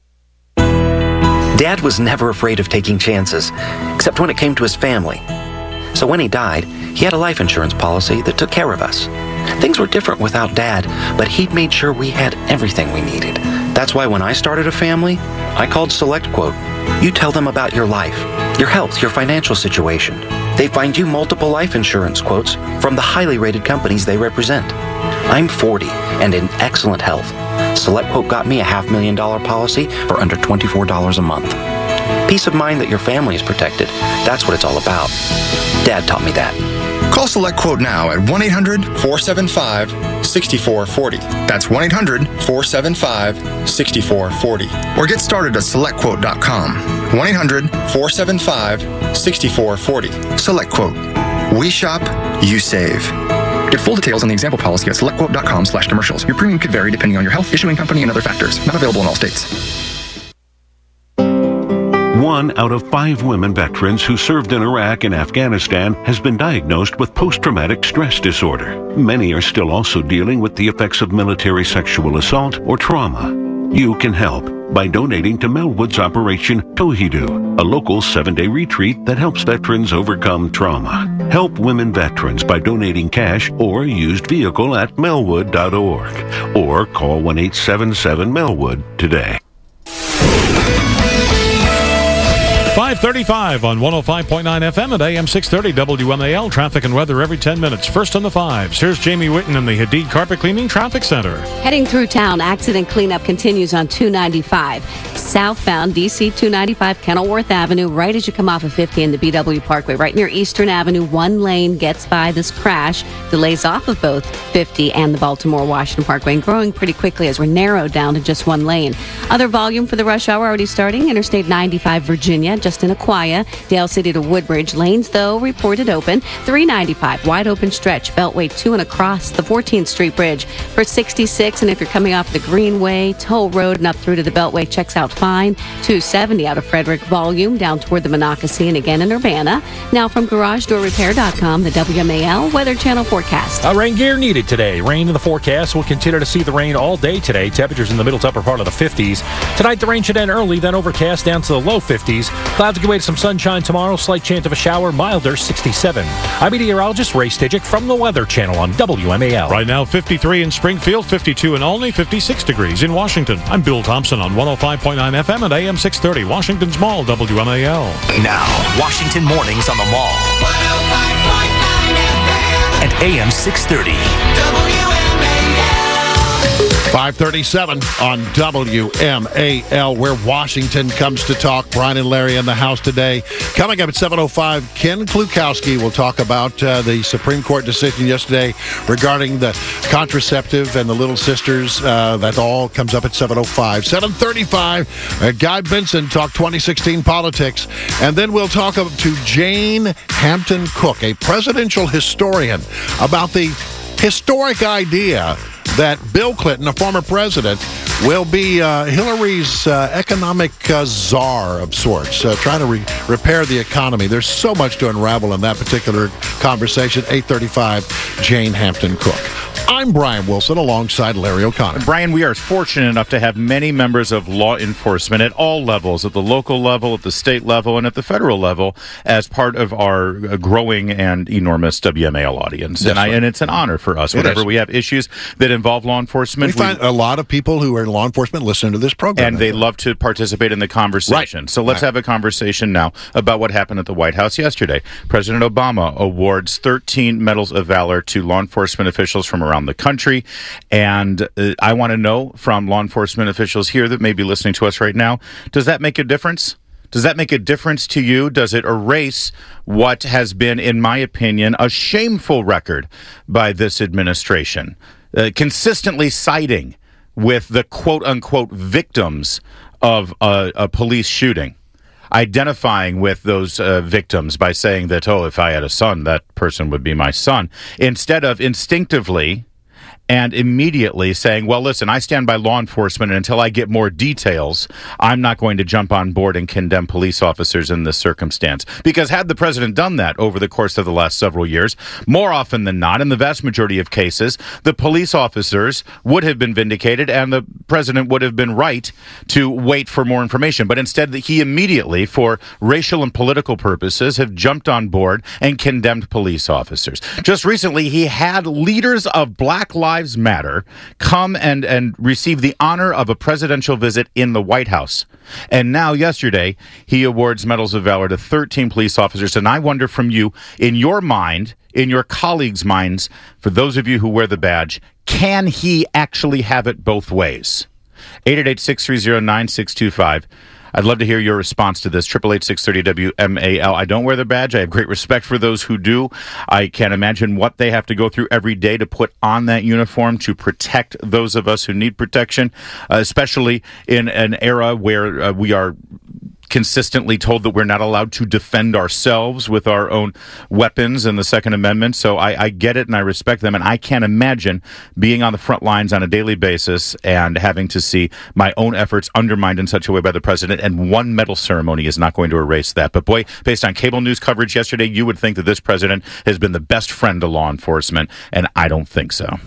Dad was never afraid of taking chances, except when it came to his family. So when he died, he had a life insurance policy that took care of us. Things were different without Dad, but he'd made sure we had everything we needed. That's why when I started a family, I called SelectQuote. You tell them about your life, your health, your financial situation. They find you multiple life insurance quotes from the highly rated companies they represent. I'm forty and in excellent health. SelectQuote got me a half million dollar policy for under twenty-four dollars a month. Peace of mind that your family is protected. That's what it's all about. Dad taught me that. Call SelectQuote now at one eight hundred, four seven five, six four four zero. That's one eight hundred, four seven five, six four four zero. Or get started at select quote dot com. one eight hundred, four seven five, six four four zero. SelectQuote. We shop, you save. Get full details on the example policy at select quote dot com slash commercials. Your premium could vary depending on your health, issuing company, and other factors. Not available in all states. One out of five women veterans who served in Iraq and Afghanistan has been diagnosed with post-traumatic stress disorder. Many are still also dealing with the effects of military sexual assault or trauma. You can help by donating to Melwood's Operation Tohidu, a local seven-day retreat that helps veterans overcome trauma. Help women veterans by donating cash or a used vehicle at melwood dot org or call one eight seven seven Melwood today. five thirty-five on one oh five point nine F M at A M six thirty W M A L. Traffic and weather every ten minutes. First on the fives. Here's Jamie Whitten in the Hadid Carpet Cleaning Traffic Center. Heading through town, accident cleanup continues on two ninety-five. Southbound D C two ninety-five Kenilworth Avenue, right as you come off of fifty in the B W Parkway. Right near Eastern Avenue, one lane gets by this crash. Delays off of both fifty and the Baltimore-Washington Parkway, and growing pretty quickly as we're narrowed down to just one lane. Other volume for the rush hour already starting. Interstate ninety-five Virginia, just in Aquia. Dale City to Woodbridge. Lanes, though, reported open. three ninety-five, wide open stretch. Beltway to and across the fourteenth Street Bridge. For sixty-six, and if you're coming off the Greenway, Toll Road and up through to the Beltway, checks out fine. two seventy out of Frederick, volume down toward the Monocacy and again in Urbana. Now from garage door repair dot com, the W M A L Weather Channel forecast. Uh, rain gear needed today. Rain in the forecast. We'll continue to see the rain all day today. Temperatures in the middle to upper part of the fifties. Tonight, the rain should end early, then overcast down to the low fifties. Clouds give way to some sunshine tomorrow. Slight chance of a shower, milder sixty-seven. I'm meteorologist Ray Stidgick from the Weather Channel on W M A L. Right now, fifty-three in Springfield, fifty-two in Olney, fifty-six degrees in Washington. I'm Bill Thompson on one oh five point nine F M at A M six thirty, Washington's Mall, W M A L. Now, Washington Mornings on the Mall. one oh five point nine F M and A M six thirty. W M A L. five thirty-seven on W M A L, where Washington comes to talk. Brian and Larry in the house today. Coming up at seven oh five, Ken Klukowski will talk about uh, the Supreme Court decision yesterday regarding the contraceptive and the Little Sisters. Uh, that all comes up at seven oh five. seven thirty-five, uh, Guy Benson talk twenty sixteen politics. And then we'll talk to Jane Hampton Cook, a presidential historian, about the historic idea that Bill Clinton, a former president, will be uh, Hillary's uh, economic uh, czar of sorts, uh, trying to re- repair the economy. There's so much to unravel in that particular conversation. eight thirty-five, Jane Hampton Cook. I'm Brian Wilson alongside Larry O'Connor. Brian, we are fortunate enough to have many members of law enforcement at all levels, at the local level, at the state level, and at the federal level as part of our growing and enormous W M A L audience. And, I, and it's an honor for us. Whenever we have issues that involve law enforcement. We find we, a lot of people who are in law enforcement listen to this program. And they love to participate in the conversation. Right. So let's right. have a conversation now about what happened at the White House yesterday. President Obama awards thirteen Medals of Valor to law enforcement officials from around the country. And uh, I want to know from law enforcement officials here that may be listening to us right now, does that make a difference? Does that make a difference to you? Does it erase what has been, in my opinion, a shameful record by this administration? Uh, consistently siding with the quote-unquote victims of a, a police shooting. Identifying with those uh, victims by saying that, oh, if I had a son, that person would be my son. Instead of instinctively and immediately saying, well, listen, I stand by law enforcement, and until I get more details, I'm not going to jump on board and condemn police officers in this circumstance. Because had the president done that over the course of the last several years, more often than not, in the vast majority of cases, the police officers would have been vindicated and the president would have been right to wait for more information. But instead, he immediately, for racial and political purposes, have jumped on board and condemned police officers. Just recently, he had leaders of Black Lives Matter come and, and receive the honor of a presidential visit in the White House. And now, yesterday, he awards Medals of Valor to thirteen police officers. And I wonder from you, in your mind, in your colleagues' minds, for those of you who wear the badge, can he actually have it both ways? eight eight eight, six three zero, nine six two five. I'd love to hear your response to this. eight eight eight, six three zero, W M A L. I don't wear the badge. I have great respect for those who do. I can't imagine what they have to go through every day to put on that uniform to protect those of us who need protection, uh, especially in an era where uh, we are consistently told that we're not allowed to defend ourselves with our own weapons in the Second Amendment. So I, I get it and I respect them. And I can't imagine being on the front lines on a daily basis and having to see my own efforts undermined in such a way by the president. And one medal ceremony is not going to erase that. But boy, based on cable news coverage yesterday, you would think that this president has been the best friend to law enforcement. And I don't think so.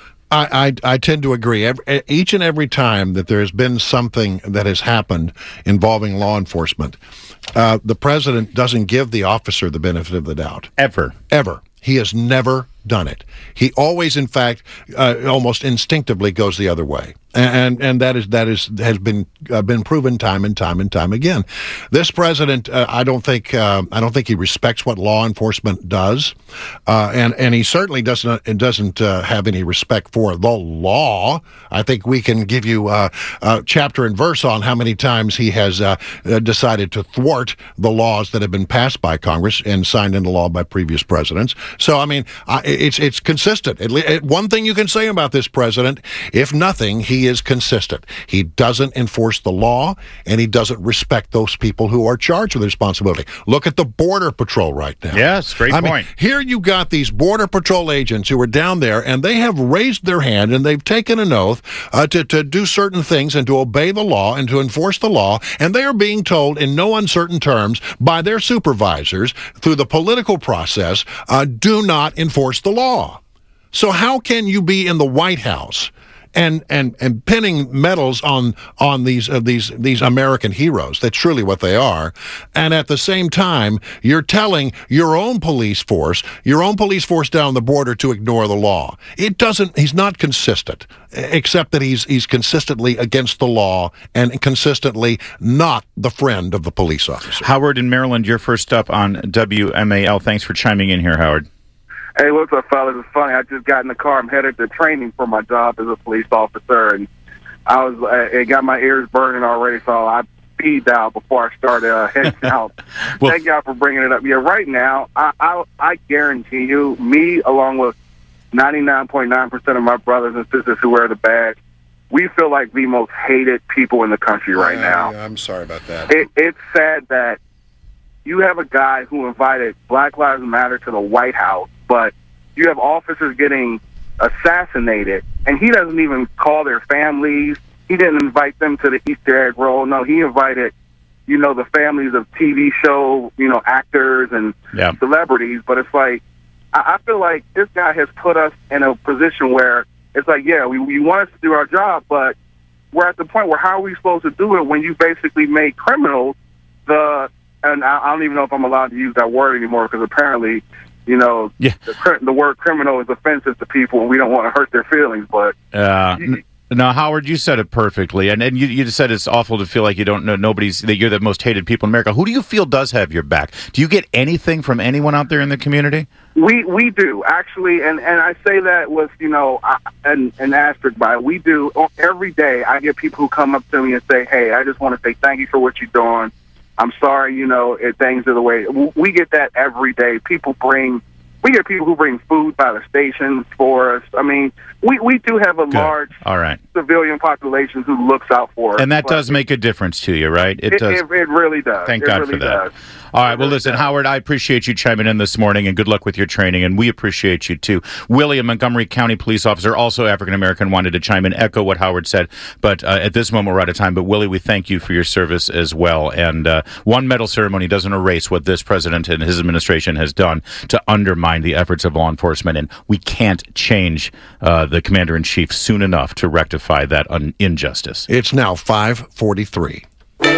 I, I, I tend to agree. Every, each and every time that there has been something that has happened involving law enforcement, uh, the president doesn't give the officer the benefit of the doubt. Ever. Ever. He has never done it. He always, in fact, uh, almost instinctively goes the other way. And and that is that is has been uh, been proven time and time and time again. This president, uh, I don't think uh, I don't think he respects what law enforcement does, uh, and and he certainly doesn't doesn't uh, have any respect for the law. I think we can give you uh, uh, chapter and verse on how many times he has uh, decided to thwart the laws that have been passed by Congress and signed into law by previous presidents. So I mean, uh, it's it's consistent. At least, one thing you can say about this president, if nothing, he is consistent. He doesn't enforce the law, and he doesn't respect those people who are charged with responsibility. Look at the Border Patrol right now. Yes, great I point. Mean, here you got these Border Patrol agents who are down there, and they have raised their hand, and they've taken an oath uh, to, to do certain things and to obey the law and to enforce the law, and they are being told in no uncertain terms by their supervisors through the political process, uh, do not enforce the law. So how can you be in the White House and and and pinning medals on on these uh, these these American heroes? That's truly what they are. And at the same time, you're telling your own police force, your own police force down the border to ignore the law. It doesn't. He's not consistent, except that he's he's consistently against the law and consistently not the friend of the police officer. Howard in Maryland, you're first up on W M A L. Thanks for chiming in here, Howard. Hey, what's up, fellas? It's funny. I just got in the car. I'm headed to training for my job as a police officer, and I was uh, it got my ears burning already, so I peed out before I started uh, heading out. well, Thank y'all for bringing it up. Yeah, right now, I, I I guarantee you, me along with ninety-nine point nine percent of my brothers and sisters who wear the badge, we feel like the most hated people in the country right yeah, now. Yeah, I'm sorry about that. It, it's sad that you have a guy who invited Black Lives Matter to the White House, but you have officers getting assassinated, and he doesn't even call their families. He didn't invite them to the Easter egg roll. No, he invited, you know, the families of T V show, you know, actors and yeah. celebrities. But it's like, I, I feel like this guy has put us in a position where it's like, yeah, we, we want us to do our job, but we're at the point where how are we supposed to do it when you basically make criminals the, and I, I don't even know if I'm allowed to use that word anymore because apparently, you know, yeah. the, the word criminal is offensive to people, and we don't want to hurt their feelings. But uh, you, no, Howard, you said it perfectly, and and you, you said it's awful to feel like you don't know nobody's that you're the most hated people in America. Who do you feel does have your back? Do you get anything from anyone out there in the community? We we do actually, and, and I say that with you know I, an an asterisk by it. We do every day. I get people who come up to me and say, "Hey, I just want to say thank you for what you're doing. I'm sorry, you know, it, things are the way." We get that every day. People bring, we get people who bring food by the stations for us. I mean, we, we do have a Good. large All right. civilian population who looks out for us. And that does make a difference to you, right? It, it does. It, it really does. Thank it God really for that. Does. All right. Well, listen, Howard, I appreciate you chiming in this morning, and good luck with your training, and we appreciate you, too. Willie, a Montgomery County police officer, also African-American, wanted to chime in, echo what Howard said, but uh, at this moment we're out of time. But, Willie, we thank you for your service as well. And uh, one medal ceremony doesn't erase what this president and his administration has done to undermine the efforts of law enforcement, and we can't change uh, the commander-in-chief soon enough to rectify that un- injustice. It's now five forty-three.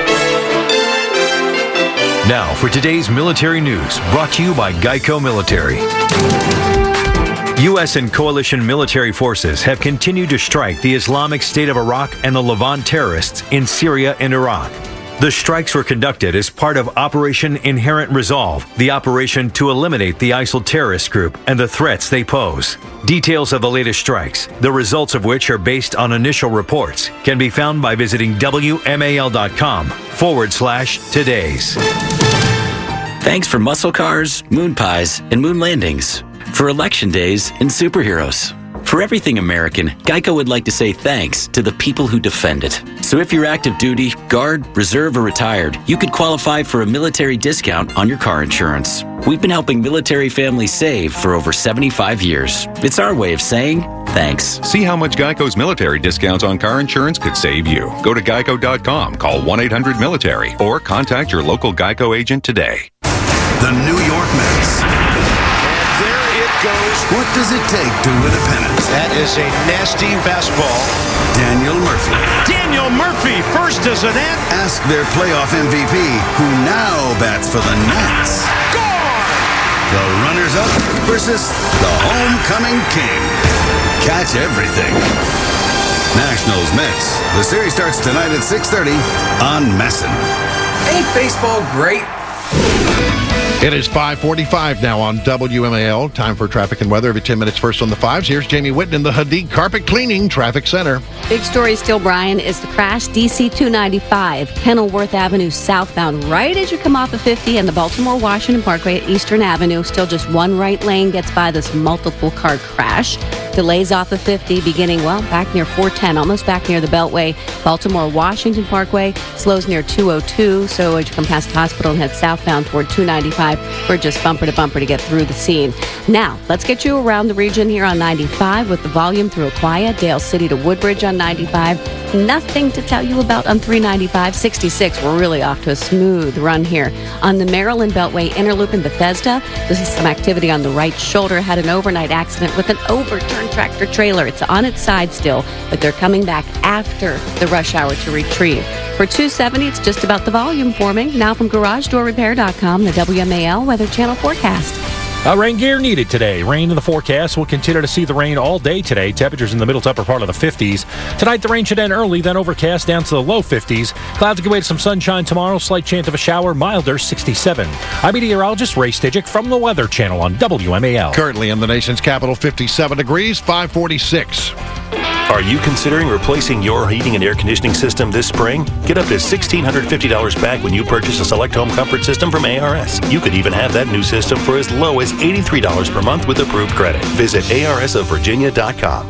Now for today's military news, brought to you by Geico Military. U S and coalition military forces have continued to strike the Islamic State of Iraq and the Levant terrorists in Syria and Iraq. The strikes were conducted as part of Operation Inherent Resolve, the operation to eliminate the ISIL terrorist group and the threats they pose. Details of the latest strikes, the results of which are based on initial reports, can be found by visiting W M A L dot com forward slash today's. Thanks for muscle cars, moon pies, and moon landings. For election days and superheroes. For everything American, Geico would like to say thanks to the people who defend it. So if you're active duty, Guard, Reserve, or retired, you could qualify for a military discount on your car insurance. We've been helping military families save for over seventy-five years. It's our way of saying thanks. See how much Geico's military discounts on car insurance could save you. Go to geico dot com, call one eight hundred military, or contact your local Geico agent today. The New York Mets. Goes. What does it take to win a pennant? That is a nasty fastball. Daniel Murphy. Daniel Murphy, first as an ant. Ask their playoff M V P, who now bats for the Nats. Gone! The runners-up versus the homecoming king. Catch everything. Nationals Mets. The series starts tonight at six thirty on Messin. Ain't baseball great? It is five forty-five now on W M A L. Time for traffic and weather every ten minutes. First on the fives. Here's Jamie Whitten in the Hadid Carpet Cleaning Traffic Center. Big story still, Brian, is the crash D C two ninety-five, Kenilworth Avenue southbound, right as you come off of fifty and the Baltimore-Washington Parkway at Eastern Avenue. Still just one right lane gets by this multiple car crash. Delays off of fifty beginning, well, back near four ten, almost back near the Beltway. Baltimore-Washington Parkway slows near two oh two, so as you come past the hospital and head southbound toward two ninety-five, we're just bumper to bumper to get through the scene. Now, let's get you around the region here on ninety-five with the volume through Aquia, Dale City to Woodbridge on ninety-five. Nothing to tell you about on three ninety-five. sixty-six, we're really off to a smooth run here. On the Maryland Beltway, Interloop in Bethesda, this is some activity on the right shoulder. Had an overnight accident with an overturned tractor trailer. It's on its side still, but they're coming back after the rush hour to retrieve. For two seventy, it's just about the volume forming. Now from garage door repair dot com, the W M A L Weather Channel forecast. Uh, rain gear needed today. Rain in the forecast. We'll continue to see the rain all day today. Temperatures in the middle to upper part of the fifties. Tonight, the rain should end early, then overcast down to the low fifties. Clouds give way to some sunshine tomorrow. Slight chance of a shower, milder sixty-seven. I'm meteorologist Ray Stidgick from the Weather Channel on W M A L. Currently in the nation's capital, fifty-seven degrees, five forty-six. Are you considering replacing your heating and air conditioning system this spring? Get up to one thousand six hundred fifty dollars back when you purchase a Select Home Comfort system from A R S. You could even have that new system for as low as eighty-three dollars per month with approved credit. Visit A R S of Virginia dot com.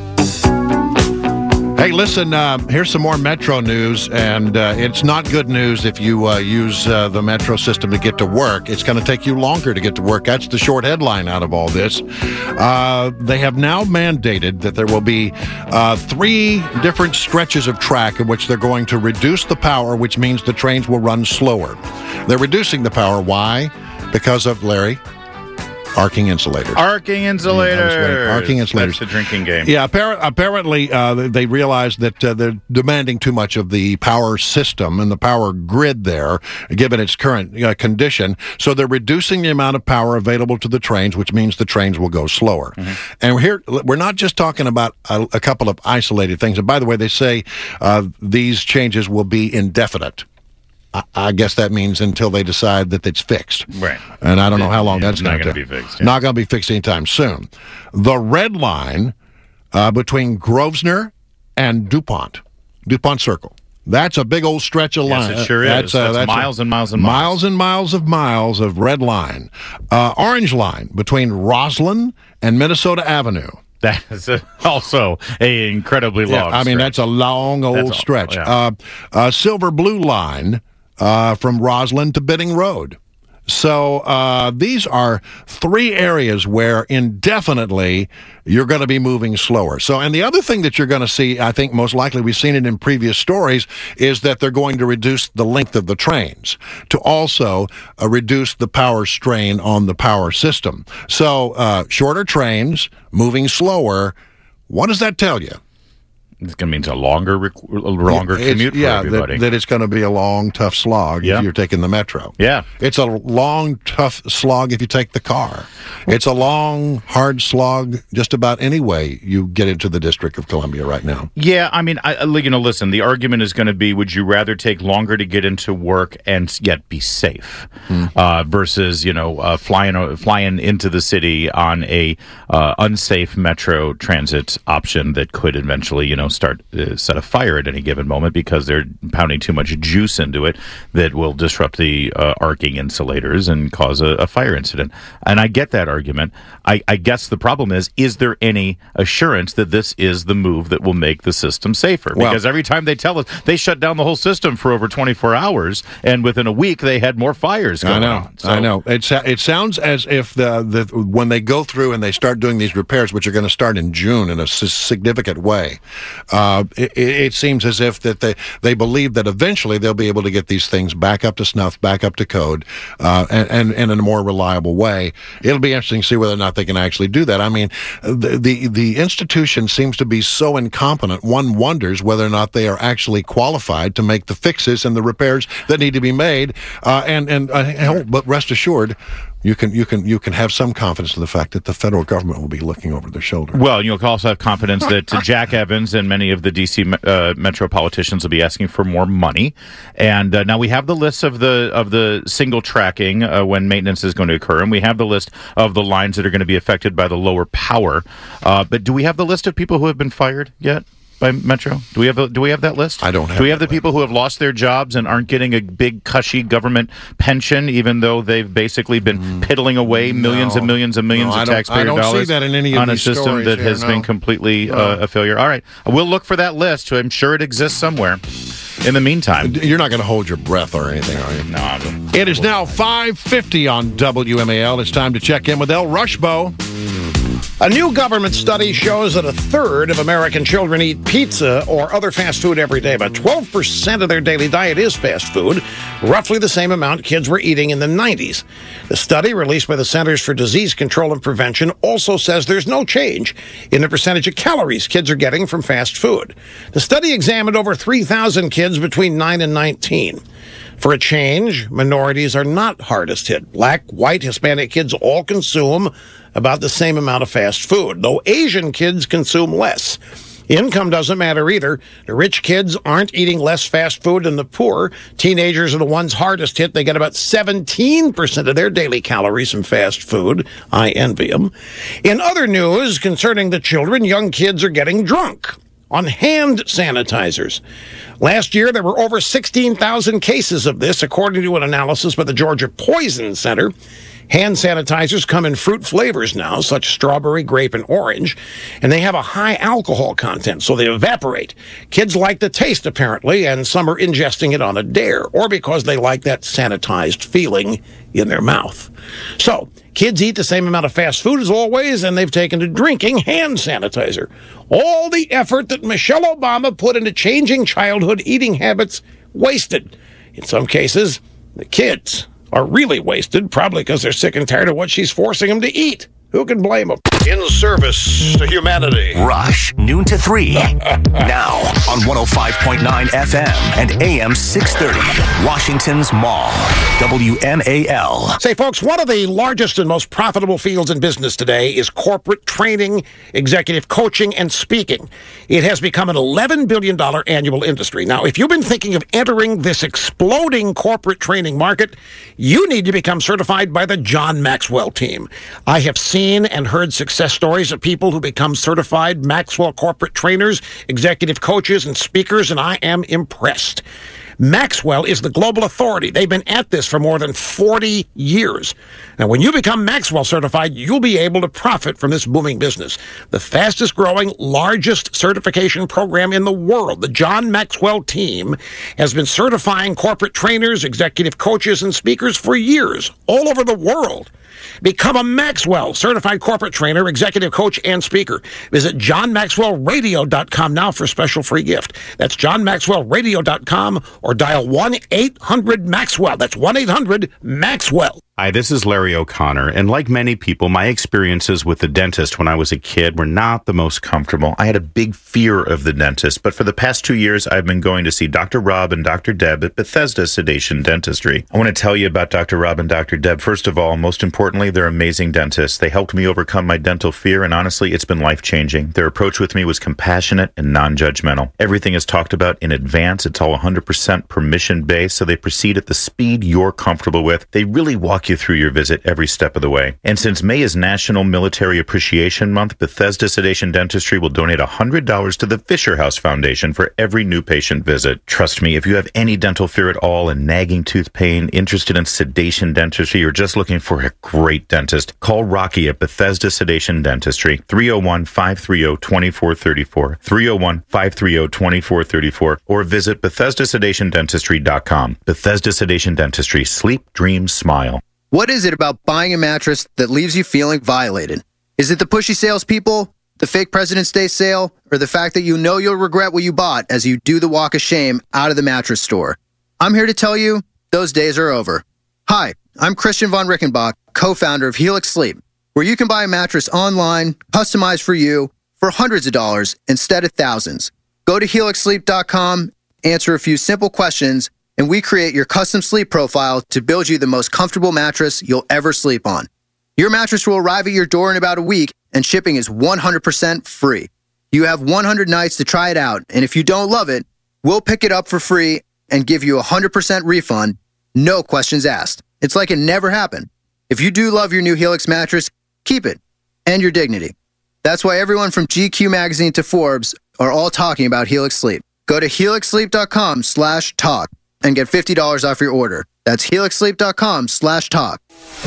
Hey, listen, uh, here's some more Metro news, and uh, it's not good news if you uh, use uh, the Metro system to get to work. It's going to take you longer to get to work. That's the short headline out of all this. Uh, they have now mandated that there will be uh, three different stretches of track in which they're going to reduce the power, which means the trains will run slower. They're reducing the power. Why? Because of, Larry? Arcing insulators. Arcing insulators. Yeah, arcing insulators. That's the drinking game. Yeah, appar- apparently uh, they realized that uh, they're demanding too much of the power system and the power grid there, given its current uh, condition. So they're reducing the amount of power available to the trains, which means the trains will go slower. Mm-hmm. And here, we're not just talking about a, a couple of isolated things. And by the way, they say uh, these changes will be indefinite. I guess that means until they decide that it's fixed. Right. And I don't know how long yeah, that's going to be fixed. Yeah. Not going to be fixed anytime soon. The red line uh, between Grosvenor and DuPont, DuPont Circle. That's a big old stretch of line. Yes, it sure that's, is. Uh, that's, that's miles a, and miles and miles. Miles and miles of miles of red line. Uh, orange line between Roslyn and Minnesota Avenue. That is a, also a incredibly long yeah, I mean, stretch. that's a long old that's stretch. All, yeah. uh, uh, silver blue line uh, from Roslyn to Bidding Road. So uh, these are three areas where indefinitely you're going to be moving slower. So, and the other thing that you're going to see, I think most likely we've seen it in previous stories, is that they're going to reduce the length of the trains to also uh, reduce the power strain on the power system. So uh, shorter trains, moving slower. What does that tell you? It's going to mean it's a longer, rec- longer It's- commute for yeah, everybody. That, that it's going to be a long, tough slog Yeah. if you're taking the metro. Yeah. It's a long, tough slog if you take the car. It's a long, hard slog just about any way you get into the District of Columbia right now. Yeah, I mean, I, I- you know, listen, the argument is going to be, would you rather take longer to get into work and yet be safe Mm. uh, versus, you know, uh, flying uh, flying into the city on a uh, unsafe metro transit option that could eventually, you know, start uh, set a fire at any given moment because they're pounding too much juice into it that will disrupt the uh, arcing insulators and cause a, a fire incident. And I get that argument. I, I guess the problem is, is there any assurance that this is the move that will make the system safer? Well- Because every time they tell us, they shut down the whole system for over twenty-four hours, and within a week they had more fires going I know. on. So- I know. It, sa- it sounds as if the, the when they go through and they start doing these repairs, which are going to start in June in a s- significant way, uh, it, it seems as if that they, they believe that eventually they'll be able to get these things back up to snuff, back up to code, uh, and, and, and in a more reliable way. It'll be interesting to see whether or not they can actually do that. I mean, the, the, the institution seems to be so incompetent, one wonders whether or not they are actually qualified to make the fixes and the repairs that need to be made. Uh, and and uh, but rest assured, you can you can you can have some confidence in the fact that the federal government will be looking over their shoulder. Well, you'll also have confidence that uh, Jack Evans and many of the D C uh, metro politicians will be asking for more money. And uh, now we have the list of the of the single tracking uh, when maintenance is going to occur, and we have the list of the lines that are going to be affected by the lower power. Uh, but do we have the list of people who have been fired yet by Metro? Do we have a, do we have that list? I don't have Do we have the people who have lost their jobs and aren't getting a big cushy government pension, even though they've basically been mm. piddling away millions No. and millions and millions No, of I don't- taxpayer I don't see dollars that in any of on a these system stories that here, has no. been completely No. uh, a failure? All right, we'll look for that list. I'm sure it exists somewhere. In the meantime, You're not going to hold your breath or anything, are you? no. I'm, It is now five fifty on W M A L. It's time to check in with El Rushbo. A new government study shows that a third of American children eat pizza or other fast food every day. About twelve percent of their daily diet is fast food, roughly the same amount kids were eating in the nineties. The study, released by the Centers for Disease Control and Prevention, also says there's no change in the percentage of calories kids are getting from fast food. The study examined over three thousand kids between nine and nineteen. For a change, minorities are not hardest hit. Black, white, Hispanic kids all consume about the same amount of fast food, though Asian kids consume less. Income doesn't matter either. The rich kids aren't eating less fast food than the poor. Teenagers are the ones hardest hit. They get about seventeen percent of their daily calories from fast food. I envy them. In other news concerning the children, young kids are getting drunk on hand sanitizers. Last year, there were over sixteen thousand cases of this, according to an analysis by the Georgia Poison Center. Hand sanitizers come in fruit flavors now, such as strawberry, grape, and orange, and they have a high alcohol content, so they evaporate. Kids like the taste, apparently, and some are ingesting it on a dare, or because they like that sanitized feeling in their mouth. So, kids eat the same amount of fast food as always, and they've taken to drinking hand sanitizer. All the effort that Michelle Obama put into changing childhood eating habits wasted. In some cases, the kids are really wasted, probably because they're sick and tired of what she's forcing them to eat. Who can blame them? In service to humanity. Rush, noon to three. Now on one oh five point nine F M and A M six thirty. Washington's Mall. W M A L. Say, folks, one of the largest and most profitable fields in business today is corporate training, executive coaching, and speaking. It has become an eleven billion dollars annual industry. Now, if you've been thinking of entering this exploding corporate training market, you need to become certified by the John Maxwell team. I have seen and heard success stories of people who become certified Maxwell corporate trainers, executive coaches, and speakers, and I am impressed. Maxwell is the global authority. They've been at this for more than forty years. Now, when you become Maxwell certified, you'll be able to profit from this booming business. The fastest growing, largest certification program in the world, the John Maxwell team, has been certifying corporate trainers, executive coaches, and speakers for years, all over the world. Become a Maxwell certified corporate trainer, executive coach, and speaker. Visit john maxwell radio dot com now for a special free gift. That's john maxwell radio dot com or dial one eight hundred Maxwell. That's one eight hundred Maxwell. Hi, this is Larry O'Connor, and like many people, my experiences with the dentist when I was a kid were not the most comfortable. I had a big fear of the dentist, but for the past two years, I've been going to see Doctor Rob and Doctor Deb at Bethesda Sedation Dentistry. I want to tell you about Doctor Rob and Doctor Deb. First of all, most importantly, they're amazing dentists. They helped me overcome my dental fear, and honestly, it's been life-changing. Their approach with me was compassionate and non-judgmental. Everything is talked about in advance. It's all one hundred percent permission-based, so they proceed at the speed you're comfortable with. They really walk you through your visit every step of the way. And since May is National Military Appreciation Month, Bethesda Sedation Dentistry will donate one hundred dollars to the Fisher House Foundation for every new patient visit. Trust me, if you have any dental fear at all and nagging tooth pain, interested in sedation dentistry, or just looking for a great dentist, call Rocky at Bethesda Sedation Dentistry, three oh one, five three oh, two four three four, three oh one, five three oh, two four three four, or visit Bethesda Sedation Dentistry dot com. Bethesda Sedation Dentistry. Sleep, dream, smile. What is it about buying a mattress that leaves you feeling violated? Is it the pushy salespeople, the fake President's Day sale, or the fact that you know you'll regret what you bought as you do the walk of shame out of the mattress store? I'm here to tell you, those days are over. Hi, I'm Christian von Rickenbach, co-founder of Helix Sleep, where you can buy a mattress online, customized for you, for hundreds of dollars instead of thousands. Go to helix sleep dot com, answer a few simple questions, and we create your custom sleep profile to build you the most comfortable mattress you'll ever sleep on. Your mattress will arrive at your door in about a week, and shipping is one hundred percent free. You have one hundred nights to try it out, and if you don't love it, we'll pick it up for free and give you a one hundred percent refund, no questions asked. It's like it never happened. If you do love your new Helix mattress, keep it, and your dignity. That's why everyone from G Q Magazine to Forbes are all talking about Helix Sleep. Go to helix sleep dot com slash talk. and get fifty dollars off your order. That's helix sleep dot com slash talk.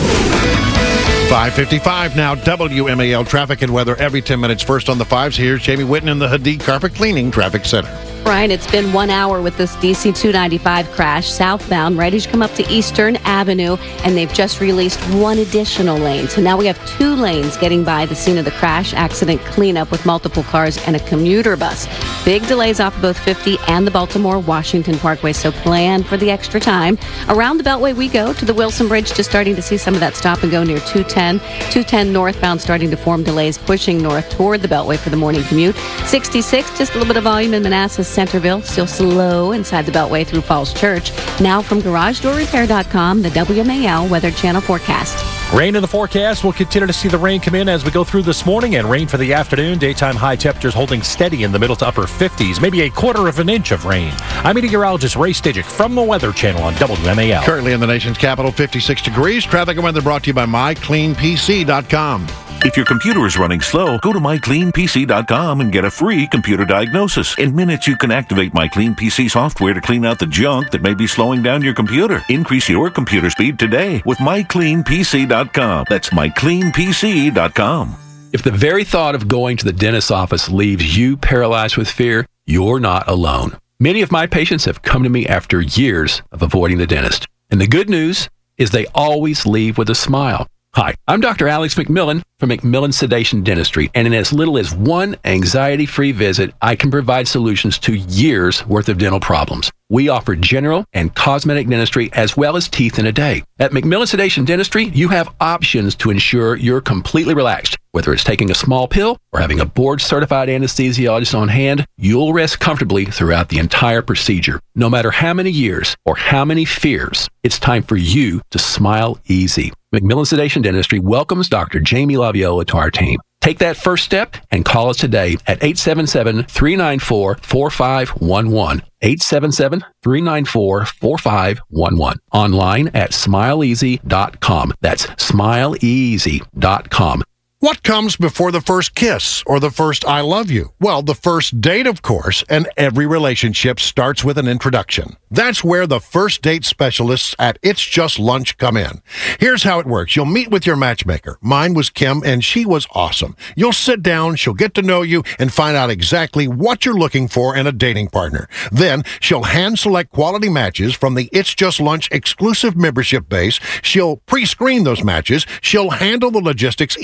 five fifty-five now, W M A L traffic and weather every ten minutes. First on the fives, here's Jamie Whitten in the Hadid Carpet Cleaning Traffic Center. Brian, it's been one hour with this D C two ninety-five crash southbound right as you come up to Eastern Avenue, and they've just released one additional lane. So now we have two lanes getting by the scene of the crash. Accident cleanup with multiple cars and a commuter bus. Big delays off of both fifty and the Baltimore-Washington Parkway, so plan for the extra time. Around the Beltway we go to the Wilson Bridge, just starting to see some of that stop and go near two ten. two ten northbound starting to form delays, pushing north toward the Beltway for the morning commute. sixty-six, just a little bit of volume in Manassas, Centerville, still slow inside the Beltway through Falls Church. Now from garage door repair dot com, the W M A L Weather Channel forecast. Rain in the forecast. We'll continue to see the rain come in as we go through this morning, and rain for the afternoon. Daytime high temperatures holding steady in the middle to upper fifties, maybe a quarter of an inch of rain. I'm meteorologist Ray Stidgick from the Weather Channel on W M A L. Currently in the nation's capital, fifty-six degrees. Traffic and weather brought to you by my clean P C dot com. If your computer is running slow, go to my clean P C dot com and get a free computer diagnosis. In minutes, you can activate MyCleanPC software to clean out the junk that may be slowing down your computer. Increase your computer speed today with my clean P C dot com. That's my clean P C dot com. If the very thought of going to the dentist's office leaves you paralyzed with fear, you're not alone. Many of my patients have come to me after years of avoiding the dentist. And the good news is they always leave with a smile. Hi, I'm Doctor Alex McMillan from McMillan Sedation Dentistry, and in as little as one anxiety-free visit, I can provide solutions to years' worth of dental problems. We offer general and cosmetic dentistry as well as teeth in a day. At McMillan Sedation Dentistry, you have options to ensure you're completely relaxed. Whether it's taking a small pill or having a board-certified anesthesiologist on hand, you'll rest comfortably throughout the entire procedure. No matter how many years or how many fears, it's time for you to smile easy. McMillan Sedation Dentistry welcomes Doctor Jamie Laviola to our team. Take that first step and call us today at eight seven seven, three nine four, four five one one. eight seven seven, three nine four, four five one one. Online at smile easy dot com. That's smile easy dot com. What comes before the first kiss or the first I love you? Well, the first date, of course, and every relationship starts with an introduction. That's where the first date specialists at It's Just Lunch come in. Here's how it works. You'll meet with your matchmaker. Mine was Kim, and she was awesome. You'll sit down, she'll get to know you, and find out exactly what you're looking for in a dating partner. Then, she'll hand-select quality matches from the It's Just Lunch exclusive membership base. She'll pre-screen those matches. She'll handle the logistics, even book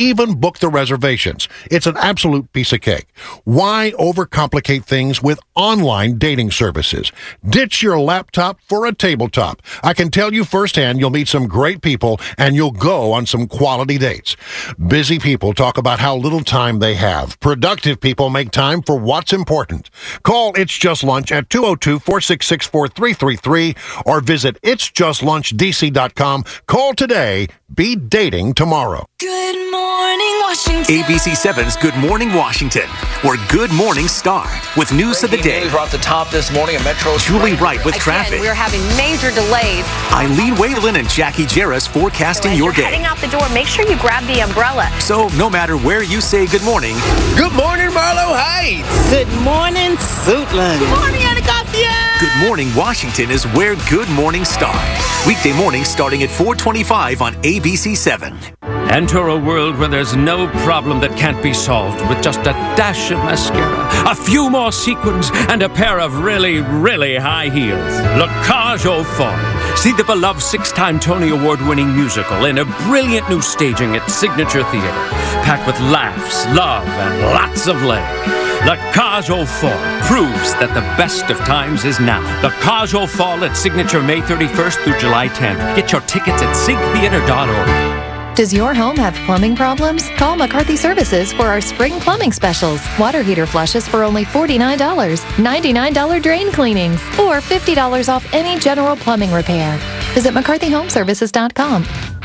book the reservations. It's an absolute piece of cake. Why overcomplicate things with online dating services? Ditch your laptop for a tabletop. I can tell you firsthand you'll meet some great people and you'll go on some quality dates. Busy people talk about how little time they have. Productive people make time for what's important. Call It's Just Lunch at two oh two, four six six, four three three three or visit its just lunch d c dot com. Call today. Be dating tomorrow. Good morning, Washington. A B C seven's Good Morning Washington, where Good Mornings start with news of the day. News, we're at the top this morning at Metro. Julie Wright with Again, traffic. We're having major delays. Eileen Whalen and Jackie Jarris forecasting so your you're day. Heading out the door, make sure you grab the umbrella. So no matter where you say good morning. Good morning, Marlow Heights. Good morning, Suitland. Good morning, Anacostia. Good Morning Washington is where Good Morning starts. Weekday mornings starting at four twenty-five on A B C seven. Enter a world where there's no problem that can't be solved with just a dash of mascara, a few more sequins, and a pair of really, really high heels. La Cage aux Folles. See the beloved six-time Tony Award-winning musical in a brilliant new staging at Signature Theater, packed with laughs, love, and lots of leg. La Cage aux Folles proves that the best of times is now. La Cage aux Folles at Signature May thirty-first through July tenth. Get your tickets at sig theater dot org. Does your home have plumbing problems? Call McCarthy Services for our spring plumbing specials. Water heater flushes for only forty-nine dollars, ninety-nine dollars drain cleanings, or fifty dollars off any general plumbing repair. Visit McCarthy Home Services dot com.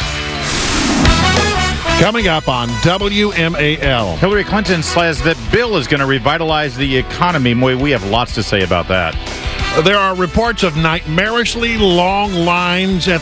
Coming up on W M A L. Hillary Clinton says that bill is going to revitalize the economy. Boy, we have lots to say about that. There are reports of nightmarishly long lines at